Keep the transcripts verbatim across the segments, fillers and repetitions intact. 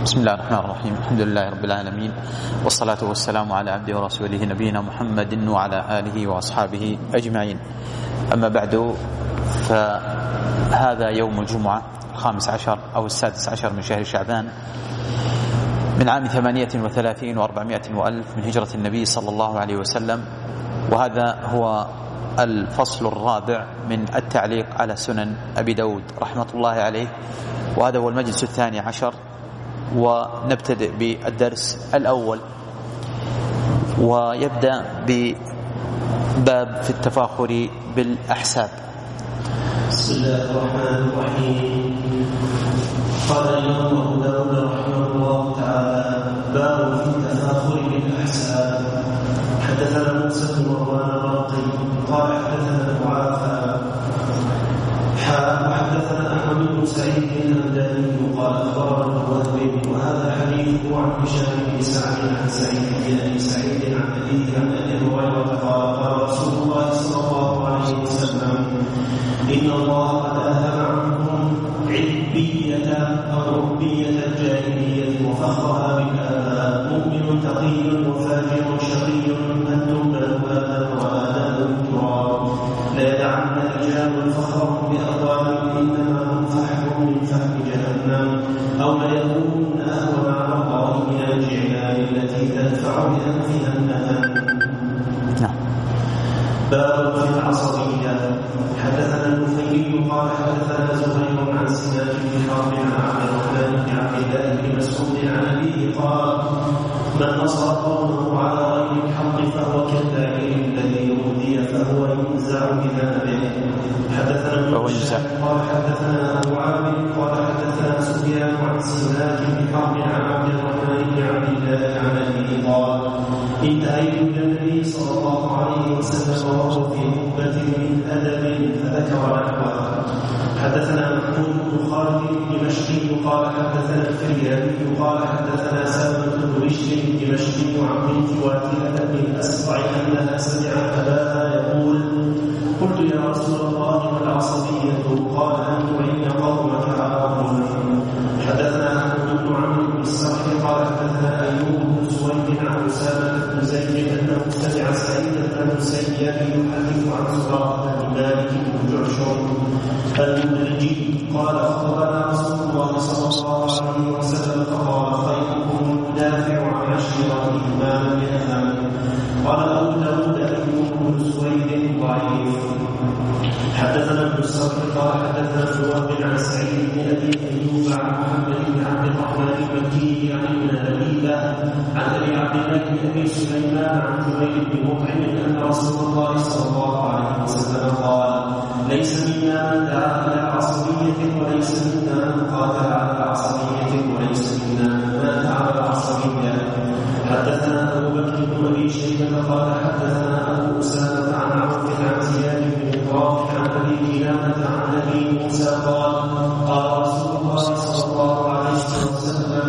بسم الله الرحمن الرحيم. الحمد لله رب العالمين، والصلاة والسلام على عبده ورسوله نبينا محمد وعلى آله وأصحابه أجمعين. أما بعد، فهذا يوم الجمعة الخامس عشر أو السادس عشر من شهر شعبان من عام ثمانية وثلاثين وأربعمائة وألف من هجرة النبي صلى الله عليه وسلم، وهذا هو الفصل الرابع من التعليق على سنن أبي داود رحمة الله عليه، وهذا هو المجلس الثاني عشر. ونبتدئ بالدرس الأول، ويبدأ بباب في التفاخر بالأحساب. بسم الله الرحمن الرحيم. قال الإمام أبو داود رحمه الله تعالى: باب في التفاخر بالأحساب. حدثنا موسى بن مروان الرقي قال حدثنا معافى وحدثنا أحمد بن سعيد الهمداني قال أخبرنا وهب، وهذا حديثه عن هشام بن سعد عن سعيد بن أبي سعيد عن أبيه عن أبي هريرة قال قال رسول الله صلى الله عليه وسلم: إن الله قد أذهب عنكم عبية أو ربية الجاهلية وفخرها بالآباء، مؤمن تقي وفاجر شقي أنتم بنو آدم وآدم التراب، لا يدعن رجال فخرهم بأقوام إنما هم فحم من فحم جهنم، أو ليكون أهون على الله من الجعلان التي تدفع بأنفها النهام. باب في العصبية. حدثنا النفيلي قال حدثنا زهير عن سنان بن حرب عن عبد الرحمن بن عبد الله بن مسعود عن أبيه قال: من نصر قومه على غير الحق فهو كالداعي الذي يهدي فهو ينزع بذنبه. حدثنا ابن قال حدثنا أبو عامر قال حدثنا سفيان عن سنان بن حرب عن عبد الرحمن بن عبد الله عن أبيه قال: انتهيت إلى النبي صلى الله عليه وسلم وهو في خطبة من أدب فذكر نحوه. حدثنا محمود بن خالد الدمشقي قال حدثنا الفريابي قال حدثنا سلمة بن بشر الدمشقي عن بنت واتلة بن الأسقع أنها سمعت أباها يقول: قلت يا رسول الله ما العصبية؟ قال: أن تعين قومك على ظلمهم. حدثنا أحمد بن عمرو بن السرح قال حدثنا أيوب بن سويد عن أسامة بن زيد أنه سمع سعيد بن المسيب يحدث عن سراقة بن مالك بن جعشم المدرجي قال: أخبرنا رسول الله صلى الله عليه وسلم فقال: خيركم المدافع عن عشيرته ما لم يفهم. قال أبو داود: أيوب بن سويد ضعيف. حدثنا ابن السرح قال حدثنا زهير عن سعيد بن أبي أيوب عن محمد بن عبد الرحمن المكي عن ابن نبيلة عن أبي عبد الله بن أبي سليمان عن جبير بن مطعم أن رسول الله صلى الله عليه وسلم قال: ليس منا من دعا إلى عصبية وليس منا من قاتل على عصبية وليس منا من مات على العصبية. حدثنا أبو بكر بن أبي شيبة قال حدثنا أبو أسامة عن عوف عن زياد بن إبراهيم عن أبي كلابة عن أبي موسى قال: قال رسول الله صلى الله عليه وسلم: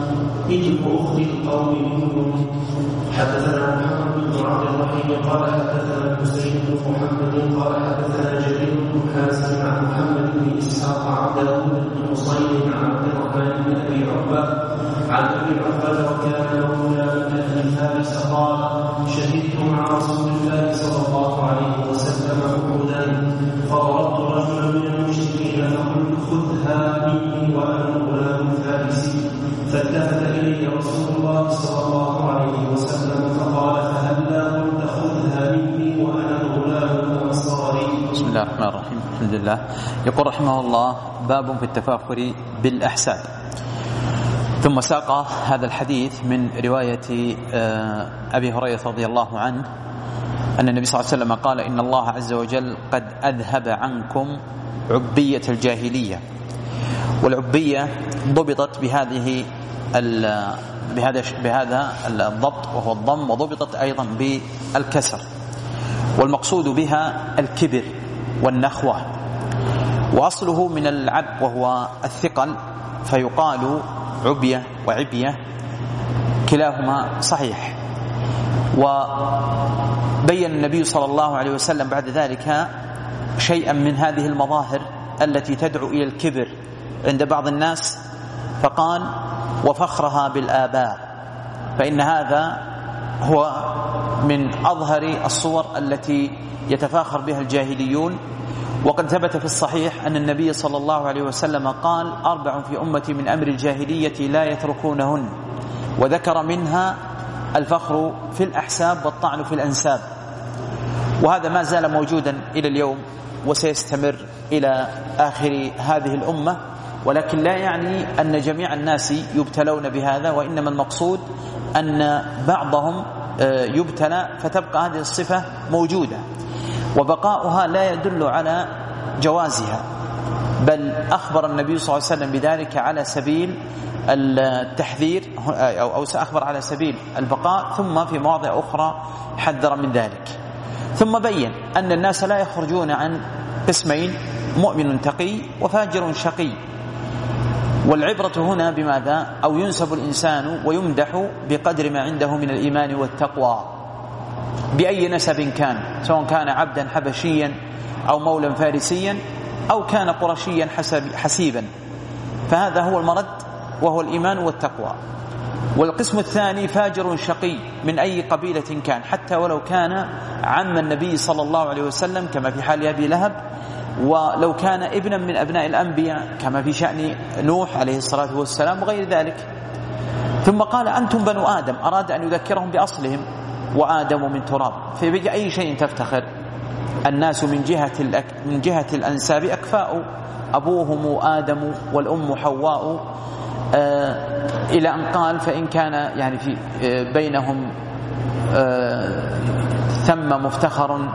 إن أخذ القوم منكم. حدثنا محمد بن عبد الرحيم قال حدثنا حسين بن محمد قال حدثنا جرير بن حازم عن محمد بن إسحاق عن داود بن مصيب عن عبد الرحمن بن أبي عقبة عن أبي عقبة وكان مولى من أهل فارس قال: شهدت مع رسول الله صلى الله عليه وسلم أحدا فضربت رجلا من المشركين فقلت: خذها مني وأنا غلام فارسي. فالتفت إلي رسول الله صلى الله عليه وسلم فقال: فهلا قلت خذها مني وأنا غلام أنصاري. بسم الله الرحمن الرحيم. الحمد لله. يقول رحمه الله: باب في التفاخر بالأحساب. ثم ساق هذا الحديث من رواية أبي هريرة رضي الله عنه أن النبي صلى الله عليه وسلم قال: إن الله عز وجل قد أذهب عنكم عبية الجاهلية. والعبية ضبطت بهذه بهذا بهذا الضبط وهو الضم، وضبطت أيضا بالكسر، والمقصود بها الكبر والنخوة، وأصله من العب وهو الثقل، فيقال عبية وعبية كلاهما صحيح. وبين النبي صلى الله عليه وسلم بعد ذلك شيئا من هذه المظاهر التي تدعو إلى الكبر عند بعض الناس فقال وفخرها بالآباء، فإن هذا هو من أظهر الصور التي يتفاخر بها الجاهليون. وقد ثبت في الصحيح أن النبي صلى الله عليه وسلم قال أربع في أمتي من أمر الجاهلية لا يتركونهن، وذكر منها الفخر في الأحساب والطعن في الأنساب، وهذا ما زال موجودا إلى اليوم وسيستمر إلى آخر هذه الأمة، ولكن لا يعني أن جميع الناس يبتلون بهذا، وإنما المقصود أن بعضهم يبتلى فتبقى هذه الصفة موجودة، وبقاؤها لا يدل على جوازها، بل أخبر النبي صلى الله عليه وسلم بذلك على سبيل التحذير أو سأخبر على سبيل البقاء، ثم في مواضع أخرى حذر من ذلك. ثم بين أن الناس لا يخرجون عن قسمين: مؤمن تقي وفاجر شقي. والعبرة هنا بماذا؟ أو ينسب الإنسان ويمدح بقدر ما عنده من الإيمان والتقوى بأي نسب كان، سواء كان عبدا حبشيا أو مولا فارسيا أو كان قرشيا حسيبا، فهذا هو المرد وهو الإيمان والتقوى. والقسم الثاني فاجر شقي من أي قبيلة كان، حتى ولو كان عم النبي صلى الله عليه وسلم كما في حال أبي لهب، ولو كان ابنا من أبناء الأنبياء كما في شأن نوح عليه الصلاة والسلام وغير ذلك. ثم قال أنتم بنو آدم، أراد أن يذكرهم بأصلهم، وآدم من تراب، فبأي أي شيء تفتخر؟ الناس من جهة الأك... من جهة الأنساب أكفاء، أبوهم آدم والأم حواء، آه إلى أن قال فإن كان يعني في آه بينهم آه ثم مفتخر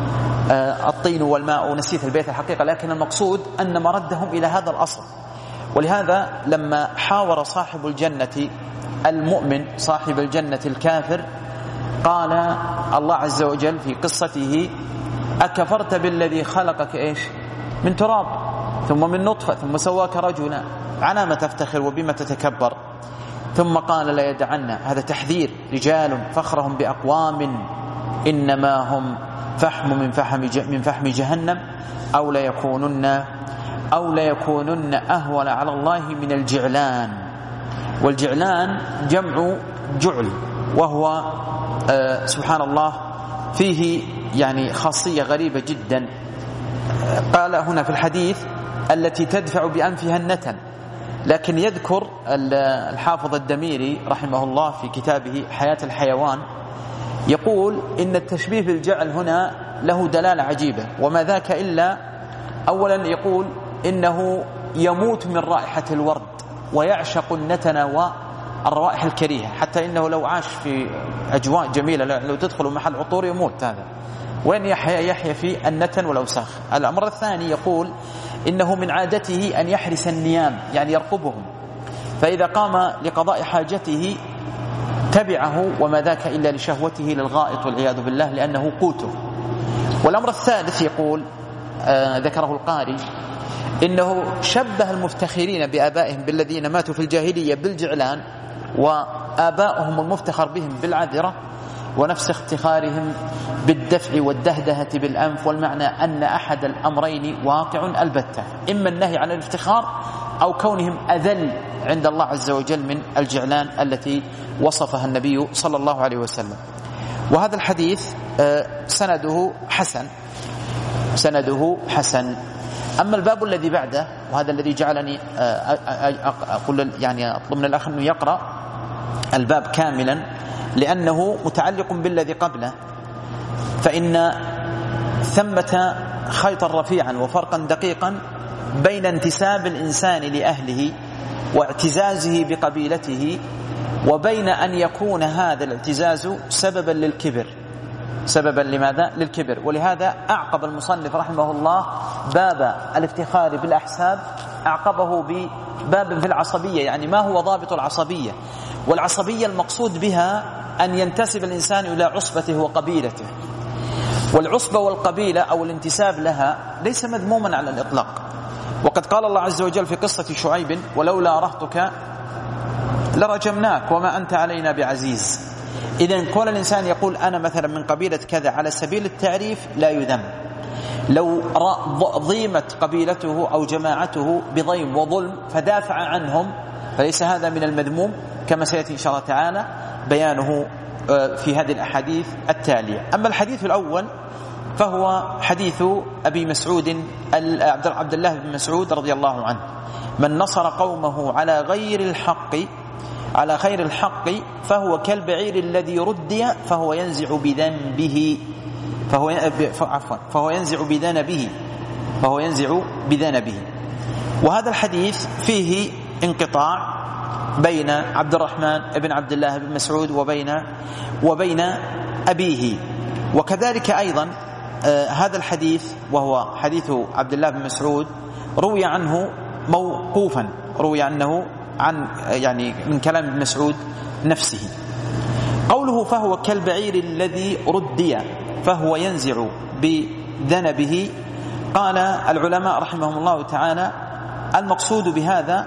آه الطين والماء، نسيت البيت الحقيقة، لكن المقصود أن مردهم إلى هذا الأصل. ولهذا لما حاور صاحب الجنة المؤمن صاحب الجنة الكافر، قال الله عز وجل في قصته: أكفرت بالذي خلقك إيش من تراب ثم من نطفة ثم سواك رجلا، على ما تفتخر وبما تتكبر؟ ثم قال لا يدعن، هذا تحذير، رجال فخرهم بأقوام إنما هم فحم من فحم من فحم جهنم أو لا يكونن أو لا يكونن أهون على الله من الجعلان. والجعلان جمع جعل، وهو آه سبحان الله فيه يعني خاصية غريبة جدا. قال هنا في الحديث التي تدفع بأنفها النتن، لكن يذكر الحافظ الدميري رحمه الله في كتابه حياة الحيوان، يقول إن التشبيه بالجعل هنا له دلالة عجيبة، وما ذاك إلا أولا يقول إنه يموت من رائحة الورد ويعشق النتن والروائح الكريهة، حتى إنه لو عاش في أجواء جميلة لو تدخل محل عطور يموت. هذا وين يحيى؟ يحيى في النتن والأوساخ. الأمر الثاني يقول إنه من عادته أن يحرس النيام، يعني يرقبهم، فإذا قام لقضاء حاجته تبعه، وما ذاك إلا لشهوته للغائط والعياذ بالله، لأنه قوته. والأمر الثالث يقول آه ذكره القاري إنه شبه المفتخرين بآبائهم بالذين ماتوا في الجاهلية بالجعلان، وآباؤهم المفتخر بهم بالعذرة، ونفس افتخارهم بالدفع والدهدهة بالأنف. والمعنى أن أحد الأمرين واقع البتة، إما النهي عن الافتخار أو كونهم أذل عند الله عز وجل من الجعلان التي وصفها النبي صلى الله عليه وسلم. وهذا الحديث سنده حسن سنده حسن. أما الباب الذي بعده، وهذا الذي جعلني أقول يعني أطلب من الأخ أنه يقرأ الباب كاملا لأنه متعلق بالذي قبله، فإن ثمة خيطا رفيعا وفرقا دقيقا بين انتساب الإنسان لأهله واعتزازه بقبيلته، وبين أن يكون هذا الاعتزاز سببا للكبر. سببا لماذا؟ للكبر. ولهذا أعقب المصنف رحمه الله باب الافتخار بالأحساب، أعقبه بباب في العصبية، يعني ما هو ضابط العصبية؟ والعصبية المقصود بها أن ينتسب الإنسان إلى عصبته وقبيلته، والعصبة والقبيلة أو الانتساب لها ليس مذموما على الإطلاق. وقد قال الله عز وجل في قصة شعيب: ولولا رهطك لرجمناك وما أنت علينا بعزيز. إذن كل الإنسان يقول أنا مثلا من قبيلة كذا على سبيل التعريف لا يذم. لو ضيمت قبيلته أو جماعته بضيم وظلم فدافع عنهم فليس هذا من المذموم كما سيأتي إن شاء الله تعالى بيانه في هذه الأحاديث التالية. أما الحديث الأول فهو حديث أبي مسعود عبد الله بن مسعود رضي الله عنه: من نصر قومه على غير الحق على خير الحق فهو كالبعير الذي ردي فهو ينزع بذنبه فهو عفوا فهو ينزع بذنبه فهو ينزع بذنبه. وهذا الحديث فيه انقطاع بين عبد الرحمن بن عبد الله بن مسعود وبين وبين أبيه. وكذلك أيضا آه هذا الحديث وهو حديث عبد الله بن مسعود روي عنه موقوفا، روي عنه عن يعني من كلام ابن مسعود نفسه. قوله فهو كالبعير الذي ردي فهو ينزع بذنبه، قال العلماء رحمهم الله تعالى المقصود بهذا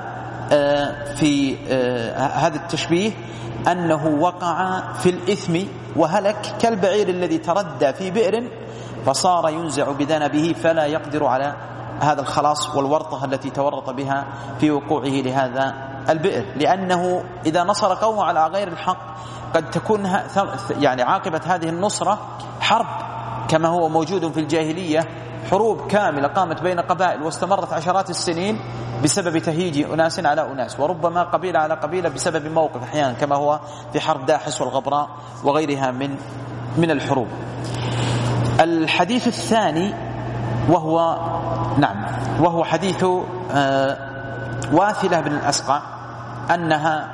في هذا التشبيه أنه وقع في الإثم وهلك كالبعير الذي تردى في بئر فصار ينزع بذنبه فلا يقدر على هذا الخلاص والورطة التي تورط بها في وقوعه لهذا البئر، لأنه إذا نصر قومه على غير الحق قد تكون يعني عاقبة هذه النصرة حرب كما هو موجود في الجاهلية، حروب كاملة قامت بين قبائل واستمرت عشرات السنين بسبب تهيج أناس على أناس، وربما قبيلة على قبيلة بسبب موقف أحيانا كما هو في حرب داحس والغبراء وغيرها من من الحروب. الحديث الثاني وهو نعم وهو حديث آه واثلة بن الأسقع أنها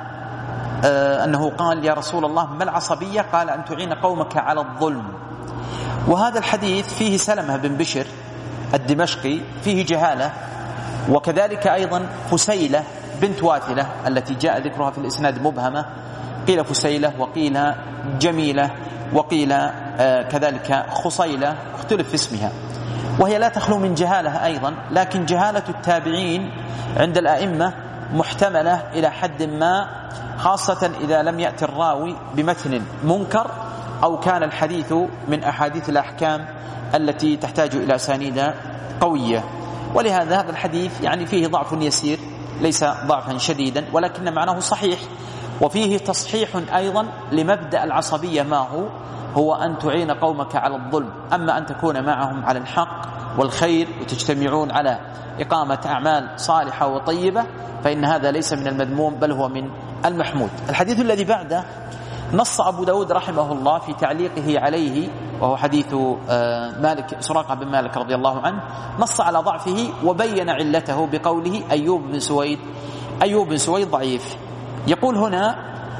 آه أنه قال يا رسول الله ما العصبية؟ قال أن تعين قومك على الظلم. وهذا الحديث فيه سلمة بن بشر الدمشقي فيه جهالة، وكذلك أيضا فسيلة بنت واثلة التي جاء ذكرها في الإسناد مبهمة، قيل فسيلة وقيل جميلة وقيل آه كذلك خصيلة، اختلف في اسمها، وهي لا تخلو من جهالة أيضا، لكن جهالة التابعين عند الأئمة محتملة إلى حد ما، خاصة إذا لم يأتي الراوي بمتن منكر أو كان الحديث من أحاديث الأحكام التي تحتاج إلى أسانيد قوية. ولهذا هذا الحديث يعني فيه ضعف يسير ليس ضعفا شديدا، ولكن معناه صحيح، وفيه تصحيح أيضا لمبدأ العصبية ما هو هو أن تعين قومك على الظلم، أما أن تكون معهم على الحق والخير وتجتمعون على إقامة أعمال صالحة وطيبة فإن هذا ليس من المذموم بل هو من المحمود. الحديث الذي بعده نص أبو داود رحمه الله في تعليقه عليه وهو حديث مالك سراقة بن مالك رضي الله عنه، نص على ضعفه وبين علته بقوله أيوب بن سويد أيوب بن سويد ضعيف. يقول هنا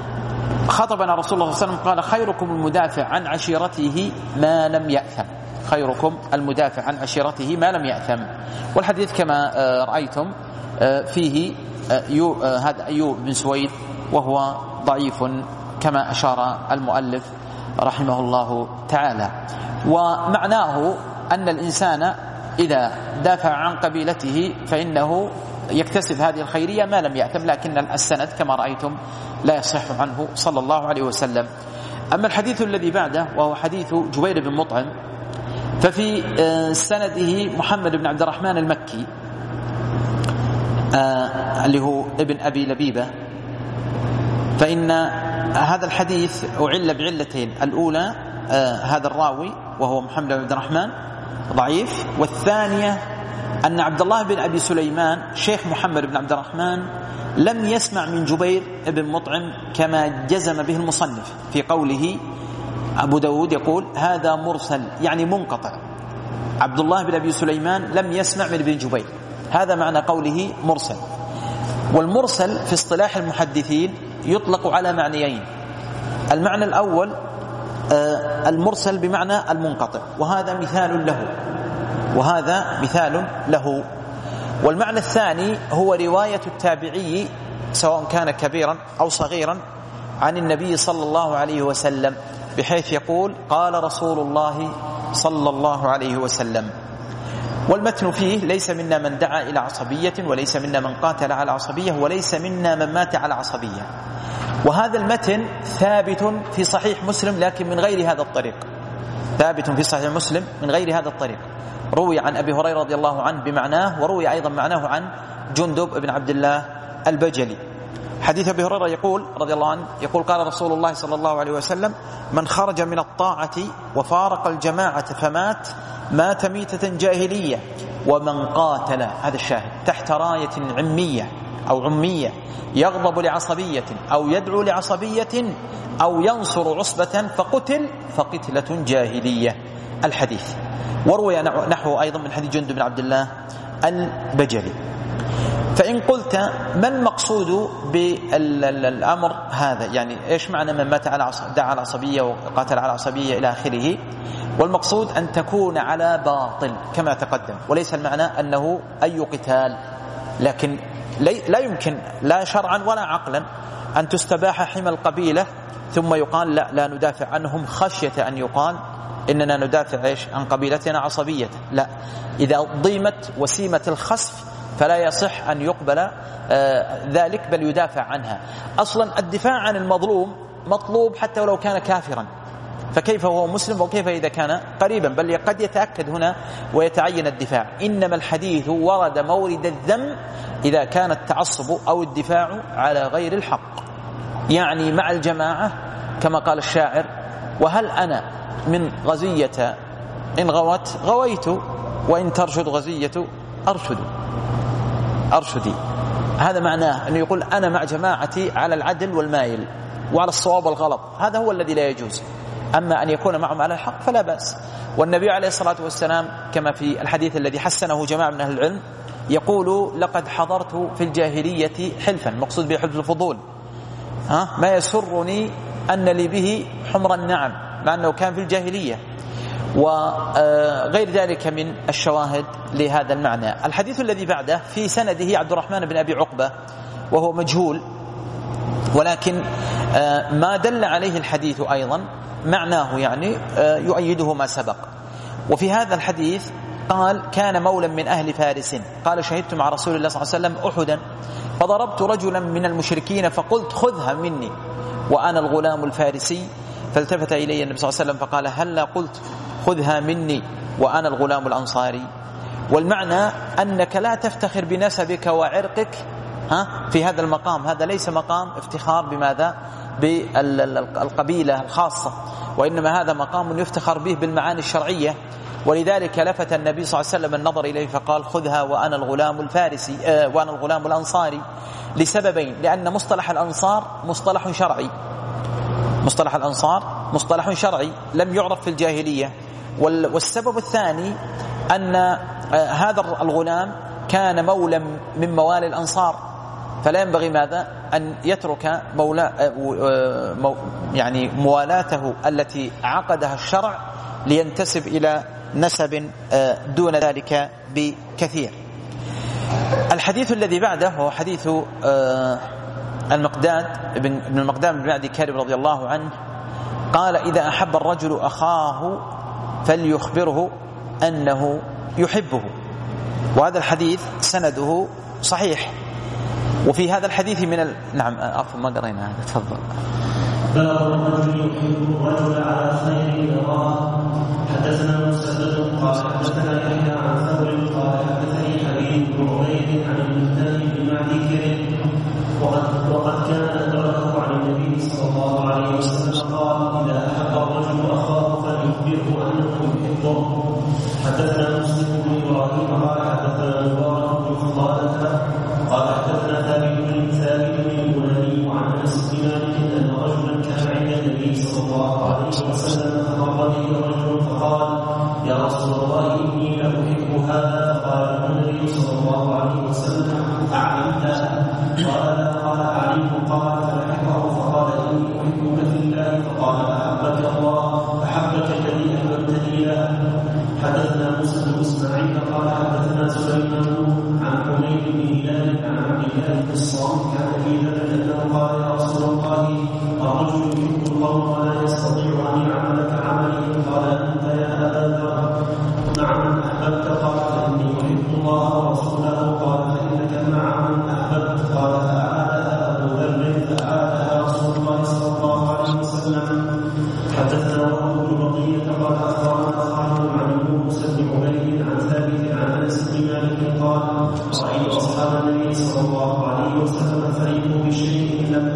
خطبنا رسول الله صلى الله عليه وسلم قال خيركم المدافع عن عشيرته ما لم يأثم، خيركم المدافع عن عشيرته ما لم يأثم. والحديث كما رأيتم فيه هذا أيوب بن سويد وهو ضعيف كما أشار المؤلف رحمه الله تعالى. ومعناه أن الإنسان إذا دافع عن قبيلته فإنه يكتسب هذه الخيرية ما لم يأثم، لكن السند كما رأيتم لا يصح عنه صلى الله عليه وسلم. أما الحديث الذي بعده وهو حديث جبير بن مطعم، ففي سنده محمد بن عبد الرحمن المكي اللي هو ابن أبي لبيبة، فإن هذا الحديث أعل بعلتين: الأولى هذا الراوي وهو محمد بن عبد الرحمن ضعيف، والثانية أن عبد الله بن أبي سليمان شيخ محمد بن عبد الرحمن لم يسمع من جبير بن مطعم كما جزم به المصنف في قوله. أبو داود يقول هذا مرسل يعني منقطع، عبد الله بن أبي سليمان لم يسمع من ابن جبير، هذا معنى قوله مرسل. والمرسل في اصطلاح المحدثين يطلق على معنيين: المعنى الأول المرسل بمعنى المنقطع، وهذا مثال له وهذا مثال له والمعنى الثاني هو رواية التابعي سواء كان كبيرا أو صغيرا عن النبي صلى الله عليه وسلم، بحيث يقول قال رسول الله صلى الله عليه وسلم. والمتن فيه ليس منا من دعا إلى عصبية، وليس منا من قاتل على عصبية، وليس منا من مات على عصبية. وهذا المتن ثابت في صحيح مسلم لكن من غير هذا الطريق، ثابت في صحيح مسلم من غير هذا الطريق، روي عن أبي هريرة رضي الله عنه بمعناه، وروي أيضا معناه عن جندب بن عبد الله البجلي. حديث أبي هريرة يقول رضي الله عنه يقول قال رسول الله صلى الله عليه وسلم من خرج من الطاعة وفارق الجماعة فمات مات ميتة جاهلية ومن قاتل، هذا الشاهد، تحت راية عمية أو عمية يغضب لعصبية أو يدعو لعصبية أو ينصر عصبة فقتل فقتلة جاهلية. الحديث وروي نحو أيضا من حديث جندب بن عبد الله البجلي. فإن قلت ما المقصود بالأمر هذا، يعني إيش معنى من مات على دعا على عصبية وقاتل على عصبية إلى آخره؟ والمقصود أن تكون على باطل كما تقدم، وليس المعنى أنه أي قتال، لكن لا يمكن لا شرعا ولا عقلا أن تستباح حمى القبيلة ثم يقال لا لا ندافع عنهم خشية أن يقال إننا ندافع إيش عن قبيلتنا عصبية. لا، إذا ضيمت وسيمة الخسف فلا يصح أن يقبل آه ذلك، بل يدافع عنها. أصلا الدفاع عن المظلوم مطلوب حتى ولو كان كافرا، فكيف هو مسلم وكيف إذا كان قريبا، بل قد يتأكد هنا ويتعين الدفاع. إنما الحديث ورد مورد الذم إذا كان التعصب أو الدفاع على غير الحق، يعني مع الجماعة كما قال الشاعر وهل أنا من غزية إن غوت غويت وإن ترشد غزية أرشد أرشدي. هذا معناه أنه يقول أنا مع جماعتي على العدل والمايل وعلى الصواب والغلط، هذا هو الذي لا يجوز. أما أن يكون معهم على الحق فلا بأس. والنبي عليه الصلاة والسلام كما في الحديث الذي حسنه جماعة من أهل العلم يقول لقد حضرت في الجاهلية حلفا، مقصود به حلف الفضول، ها ما يسرني أن لي به حمر النعم، مع أنه كان في الجاهلية، وغير ذلك من الشواهد لهذا المعنى. الحديث الذي بعده في سنده عبد الرحمن بن أبي عقبة وهو مجهول، ولكن ما دل عليه الحديث أيضا معناه يعني يؤيده ما سبق. وفي هذا الحديث قال كان مولا من أهل فارس قال شهدت مع رسول الله صلى الله عليه وسلم أحدا فضربت رجلا من المشركين فقلت خذها مني وأنا الغلام الفارسي، فالتفت إلي النبي صلى الله عليه وسلم فقال هلا قلت خذها مني وأنا الغلام الأنصاري. والمعنى أنك لا تفتخر بنسبك وعرقك ها في هذا المقام، هذا ليس مقام افتخار بماذا بالقبيلة الخاصة، وإنما هذا مقام يفتخر به بالمعاني الشرعية. ولذلك لفت النبي صلى الله عليه وسلم النظر إليه فقال خذها وأنا الغلام الفارسي آه وأنا الغلام الأنصاري، لسببين: لأن مصطلح الأنصار مصطلح شرعي، مصطلح الأنصار مصطلح شرعي لم يعرف في الجاهلية. والسبب الثاني أن هذا الغلام كان مولى من موالي الأنصار، فلا ينبغي ماذا أن يترك مولا يعني موالاته التي عقدها الشرع لينتسب إلى نسب دون ذلك بكثير. الحديث الذي بعده هو حديث المقداد بن المقدام بن معدي كارب رضي الله عنه قال إذا أحب الرجل أخاه فليخبره أنه يحبه. وهذا الحديث سنده صحيح. وفي هذا الحديث من ال... نعم عفوا ما قرينا هذا، تفضل. باب الرجل يحب الرجل على خير يراه. حدثنا مسدد قال حدثنا يحيى عن ثور قال حدثني حبيب بن عبيد عن المقدام بن معدي كرب وقد وقد كان أدركه عن النبي صلى الله عليه وسلم قال إذا أحب الرجل أخاه فليخبره أنه يحبه. حدثنا مسلم بن إبراهيم قال حدثنا مبارك بن فضالة قال حدثنا ثابت بن ثابت بن البناني وعن أنس بن مالك أن رجلا كان عند النبي صلى الله عليه وسلم فمر به رجل فقال يا رسول الله إني لأحب هذا، فقال النبي صلى الله عليه وسلم أعلمت؟ قال لا. قال أعلمه. قال فلحقه فقال إني أحبك في الله، فقال أحبك الله أحبك الذي أحببتني له. حدثنا موسى بن إسماعيل قال حدثنا سليمان عن حميد بن هلال عن عبد الله بن الصامت عن أبي ذر أنه قال يا رسول الله الرجل يحب الله ولا يستطيع أن يعمل كعمله، قال أنت يا أبا ذر مع من أحببت؟ قال فإني أحب الله ورسوله. قال فإنك مع من أحببت. قال فأعادها أبو ذر فأعادها رسول الله صلى الله عليه وسلم. حدثنا وهو بن بقية قال أخبرنا خالد عن موسى بن عبيد عن ثابت عن أنس بن مالك قال رأيت أصحاب النبي صلى الله عليه وسلم فرحوا بشيء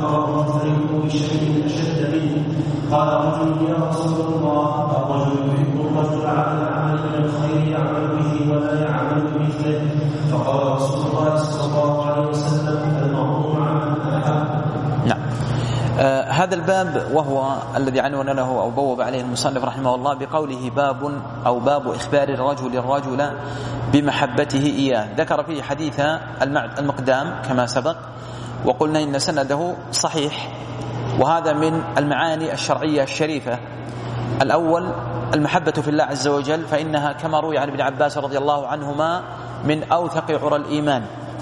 فأخبره فيكون بشيء أشد منه. قال رجل يا رسول الله الرجل يحب الرجل على العمل من الخير يعمل به ولا يعمل مثله. فقال رسول الله صلى الله عليه وسلم المرء مع من أحب. نعم. آه هذا الباب وهو الذي عنون له أو بوب عليه المصنف رحمه الله بقوله باب أو باب إخبار الرجل الرجل بمحبته إياه. ذكر فيه حديث المقدام كما سبق، وقلنا إن سنده صحيح، وهذا من المعاني الشرعية الشريفة. الأول المحبة في الله عز وجل، فإنها كما روي عن ابن عباس رضي الله عنهما من أوثق عرى الإيمان.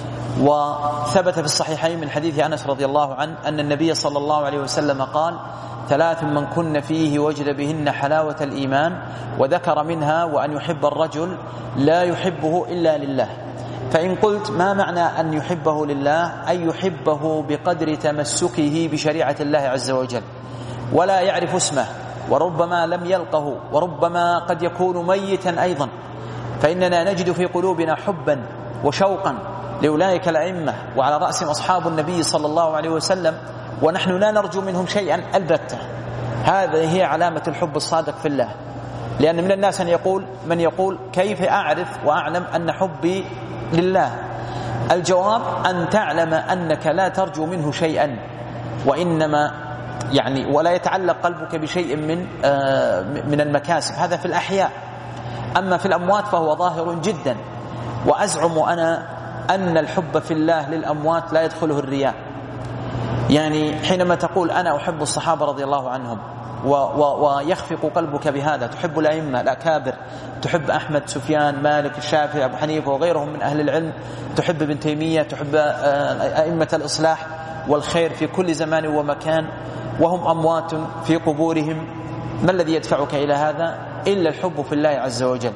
وثبت في الصحيحين من حديث أنس رضي الله عنه أن النبي صلى الله عليه وسلم قال ثلاث من كن فيه وجد بهن حلاوة الإيمان، وذكر منها وأن يحب الرجل لا يحبه إلا لله. فإن قلت ما معنى أن يحبه لله؟ أن يحبه بقدر تمسكه بشريعة الله عز وجل ولا يعرف اسمه، وربما لم يلقه، وربما قد يكون ميتا أيضا. فإننا نجد في قلوبنا حبا وشوقا لأولئك الأئمة وعلى رأسهم أصحاب النبي صلى الله عليه وسلم، ونحن لا نرجو منهم شيئا البتة. هذه هي علامة الحب الصادق في الله. لأن من الناس أن يقول من يقول كيف أعرف وأعلم أن حبي لله؟ الجواب أن تعلم أنك لا ترجو منه شيئا، وإنما يعني ولا يتعلق قلبك بشيء من آه من المكاسب. هذا في الأحياء. أما في الأموات فهو ظاهر جدا. وأزعم أنا أن الحب في الله للأموات لا يدخله الرياء. يعني حينما تقول أنا أحب الصحابة رضي الله عنهم و و ويخفق قلبك بهذا، تحب الأئمة الأكابر، تحب أحمد، سفيان، مالك، الشافعي، أبو حنيفة وغيرهم من أهل العلم، تحب ابن تيمية، تحب أئمة الإصلاح والخير في كل زمان ومكان، وهم أموات في قبورهم، ما الذي يدفعك إلى هذا إلا الحب في الله عز وجل؟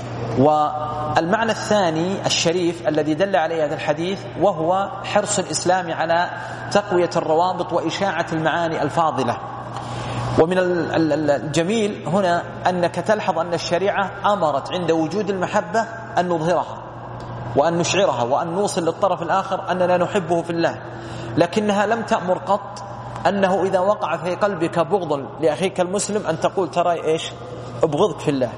والمعنى الثاني الشريف الذي دل عليه هذا الحديث وهو حرص الإسلام على تقوية الروابط وإشاعة المعاني الفاضلة. ومن الجميل هنا أنك تلحظ أن الشريعة أمرت عند وجود المحبة أن نظهرها وأن نشعرها وأن نوصل للطرف الآخر أننا نحبه في الله، لكنها لم تأمر قط أنه إذا وقع في قلبك بغض لأخيك المسلم أن تقول ترى إيش أبغضك في الله.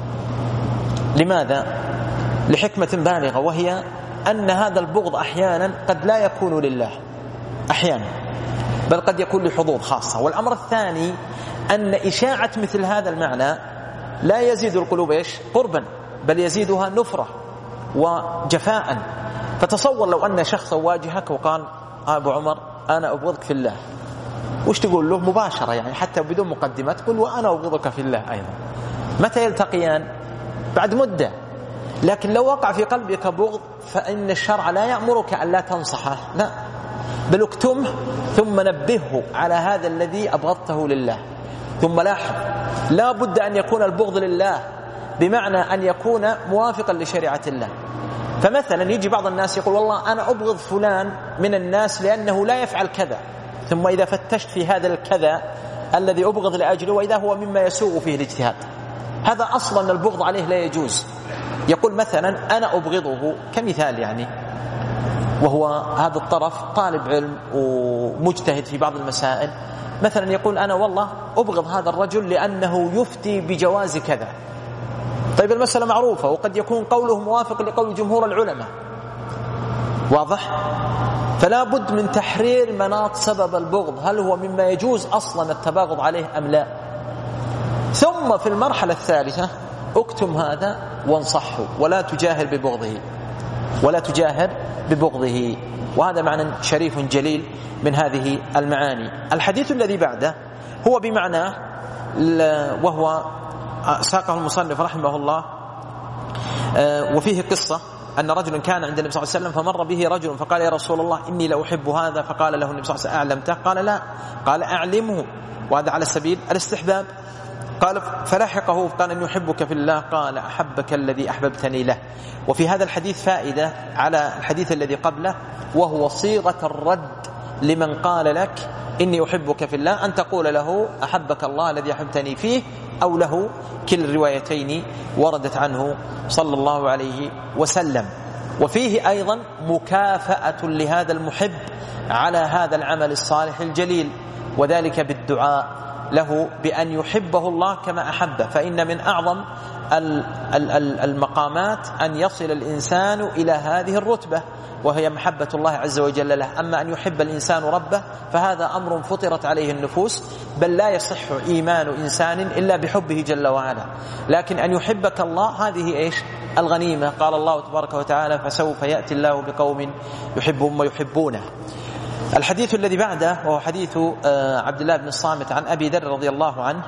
لماذا؟ لحكمة بالغة، وهي أن هذا البغض أحيانا قد لا يكون لله أحيانا، بل قد يكون لحظوظ خاصة. والأمر الثاني أن إشاعة مثل هذا المعنى لا يزيد القلوب إيش قربا، بل يزيدها نفرة وجفاء. فتصور لو أن شخصا واجهك وقال أبو عمر أنا أبغضك في الله، وش تقول له مباشرة؟ يعني حتى بدون مقدمة تقول وأنا أبغضك في الله أيضا. متى يلتقيان؟ بعد مدة. لكن لو وقع في قلبك بغض فإن الشرع لا يأمرك أن لا تنصحه، لا، بل اكتمه ثم نبهه على هذا الذي أبغضته لله. ثم لاحظ لا بد أن يكون البغض لله بمعنى أن يكون موافقا لشريعة الله. فمثلا يجي بعض الناس يقول والله أنا أبغض فلان من الناس لأنه لا يفعل كذا، ثم إذا فتشت في هذا الكذا الذي أبغض لأجله وإذا هو مما يسوغ فيه الاجتهاد، هذا أصلا البغض عليه لا يجوز. يقول مثلا أنا أبغضه كمثال يعني، وهو هذا الطرف طالب علم ومجتهد في بعض المسائل، مثلا يقول أنا والله أبغض هذا الرجل لأنه يفتي بجواز كذا. طيب المسألة معروفة، وقد يكون قوله موافق لقول جمهور العلماء، واضح؟ فلا بد من تحرير مناط سبب البغض، هل هو مما يجوز أصلا التباغض عليه أم لا. ثم في المرحلة الثالثة اكتم هذا وانصحه ولا تجاهر ببغضه ولا تجاهر ببغضه. وهذا معنى شريف جليل من هذه المعاني. الحديث الذي بعده هو بمعنى، وهو ساقه المصنف رحمه الله، وفيه قصة أن رجل كان عند النبي صلى الله عليه وسلم فمر به رجل فقال يا رسول الله إني لا أحب هذا، فقال له النبي صلى الله عليه وسلم أعلمته؟ قال لا. قال أعلمه، وهذا على سبيل الاستحباب. قال فلحقه فقال إن يحبك في الله، قال أحبك الذي أحببتني له. وفي هذا الحديث فائدة على الحديث الذي قبله، وهو صيغة الرد لمن قال لك إني أحبك في الله، أن تقول له أحبك الله الذي أحببتني فيه، أو له. كل الروايتين وردت عنه صلى الله عليه وسلم. وفيه أيضا مكافأة لهذا المحب على هذا العمل الصالح الجليل، وذلك بالدعاء له بأن يحبه الله كما أحبه. فإن من أعظم المقامات أن يصل الإنسان إلى هذه الرتبة، وهي محبة الله عز وجل له. أما أن يحب الإنسان ربه فهذا أمر فطرت عليه النفوس، بل لا يصح إيمان إنسان إلا بحبه جل وعلا. لكن أن يحبك الله هذه إيش؟ الغنيمة. قال الله تبارك وتعالى: فسوف يأتي الله بقوم يحبهم ويحبونه. الحديث الذي بعده وهو حديث عبد الله بن الصامت عن أبي ذر رضي الله عنه،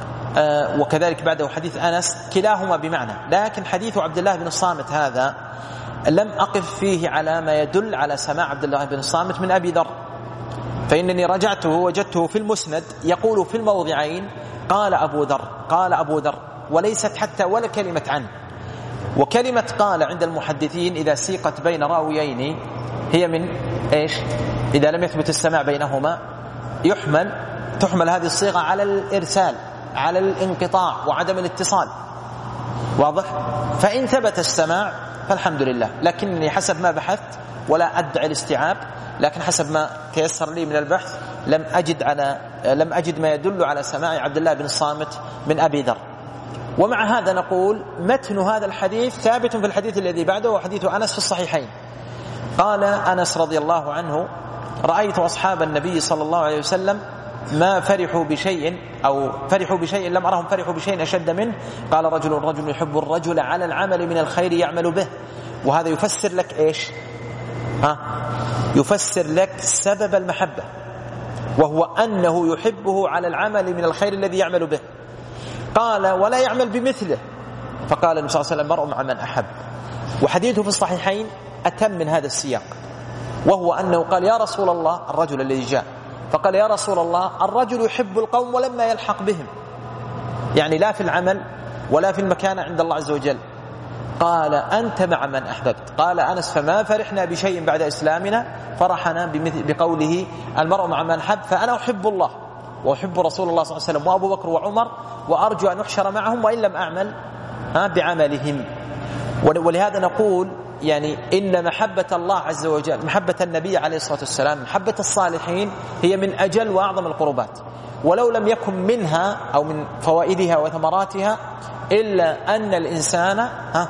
وكذلك بعده حديث أنس، كلاهما بمعنى. لكن حديث عبد الله بن الصامت هذا لم أقف فيه على ما يدل على سماع عبد الله بن الصامت من أبي ذر، فإنني رجعته وجدته في المسند يقول في الموضعين قال أبو ذر قال أبو ذر، وليست حتى ولا كلمة عنه. وكلمة قال عند المحدثين إذا سيقت بين راويين هي من إيش؟ إذا لم يثبت السماع بينهما يحمل تحمل هذه الصيغة على الإرسال، على الانقطاع وعدم الاتصال. واضح؟ فإن ثبت السماع فالحمد لله. لكنني حسب ما بحثت، ولا أدعي الاستيعاب، لكن حسب ما تيسر لي من البحث لم أجد على لم أجد ما يدل على سماع عبد الله بن الصامت من أبي ذر. ومع هذا نقول متن هذا الحديث ثابت في الحديث الذي بعده، وحديث أنس في الصحيحين. قال أنس رضي الله عنه: رأيت أصحاب النبي صلى الله عليه وسلم ما فرحوا بشيء أو فرحوا بشيء لم أرهم فرحوا بشيء أشد منه. قال رجل رجل يحب الرجل على العمل من الخير يعمل به. وهذا يفسر لك إيش؟ ها؟ يفسر لك سبب المحبة، وهو أنه يحبه على العمل من الخير الذي يعمل به. قال: ولا يعمل بمثله. فقال النبي صلى الله عليه وسلم: مرء مع من أحب. وحديثه في الصحيحين أتم من هذا السياق، وهو أنه قال: يا رسول الله، الرجل الذي جاء فقال: يا رسول الله، الرجل يحب القوم ولما يلحق بهم، يعني لا في العمل ولا في المكانة عند الله عز وجل. قال: أنت مع من أحببت. قال أنس: فما فرحنا بشيء بعد إسلامنا فرحنا بقوله المرء مع من أحب. فأنا أحب الله وأحب رسول الله صلى الله عليه وسلم وأبو بكر وعمر، وأرجو أن أحشر معهم وإن لم أعمل بعملهم. ولهذا نقول يعني إن محبة الله عز وجل، محبة النبي عليه الصلاة والسلام، محبة الصالحين هي من أجل وأعظم القربات، ولو لم يكن منها أو من فوائدها وثمراتها إلا أن الإنسان ها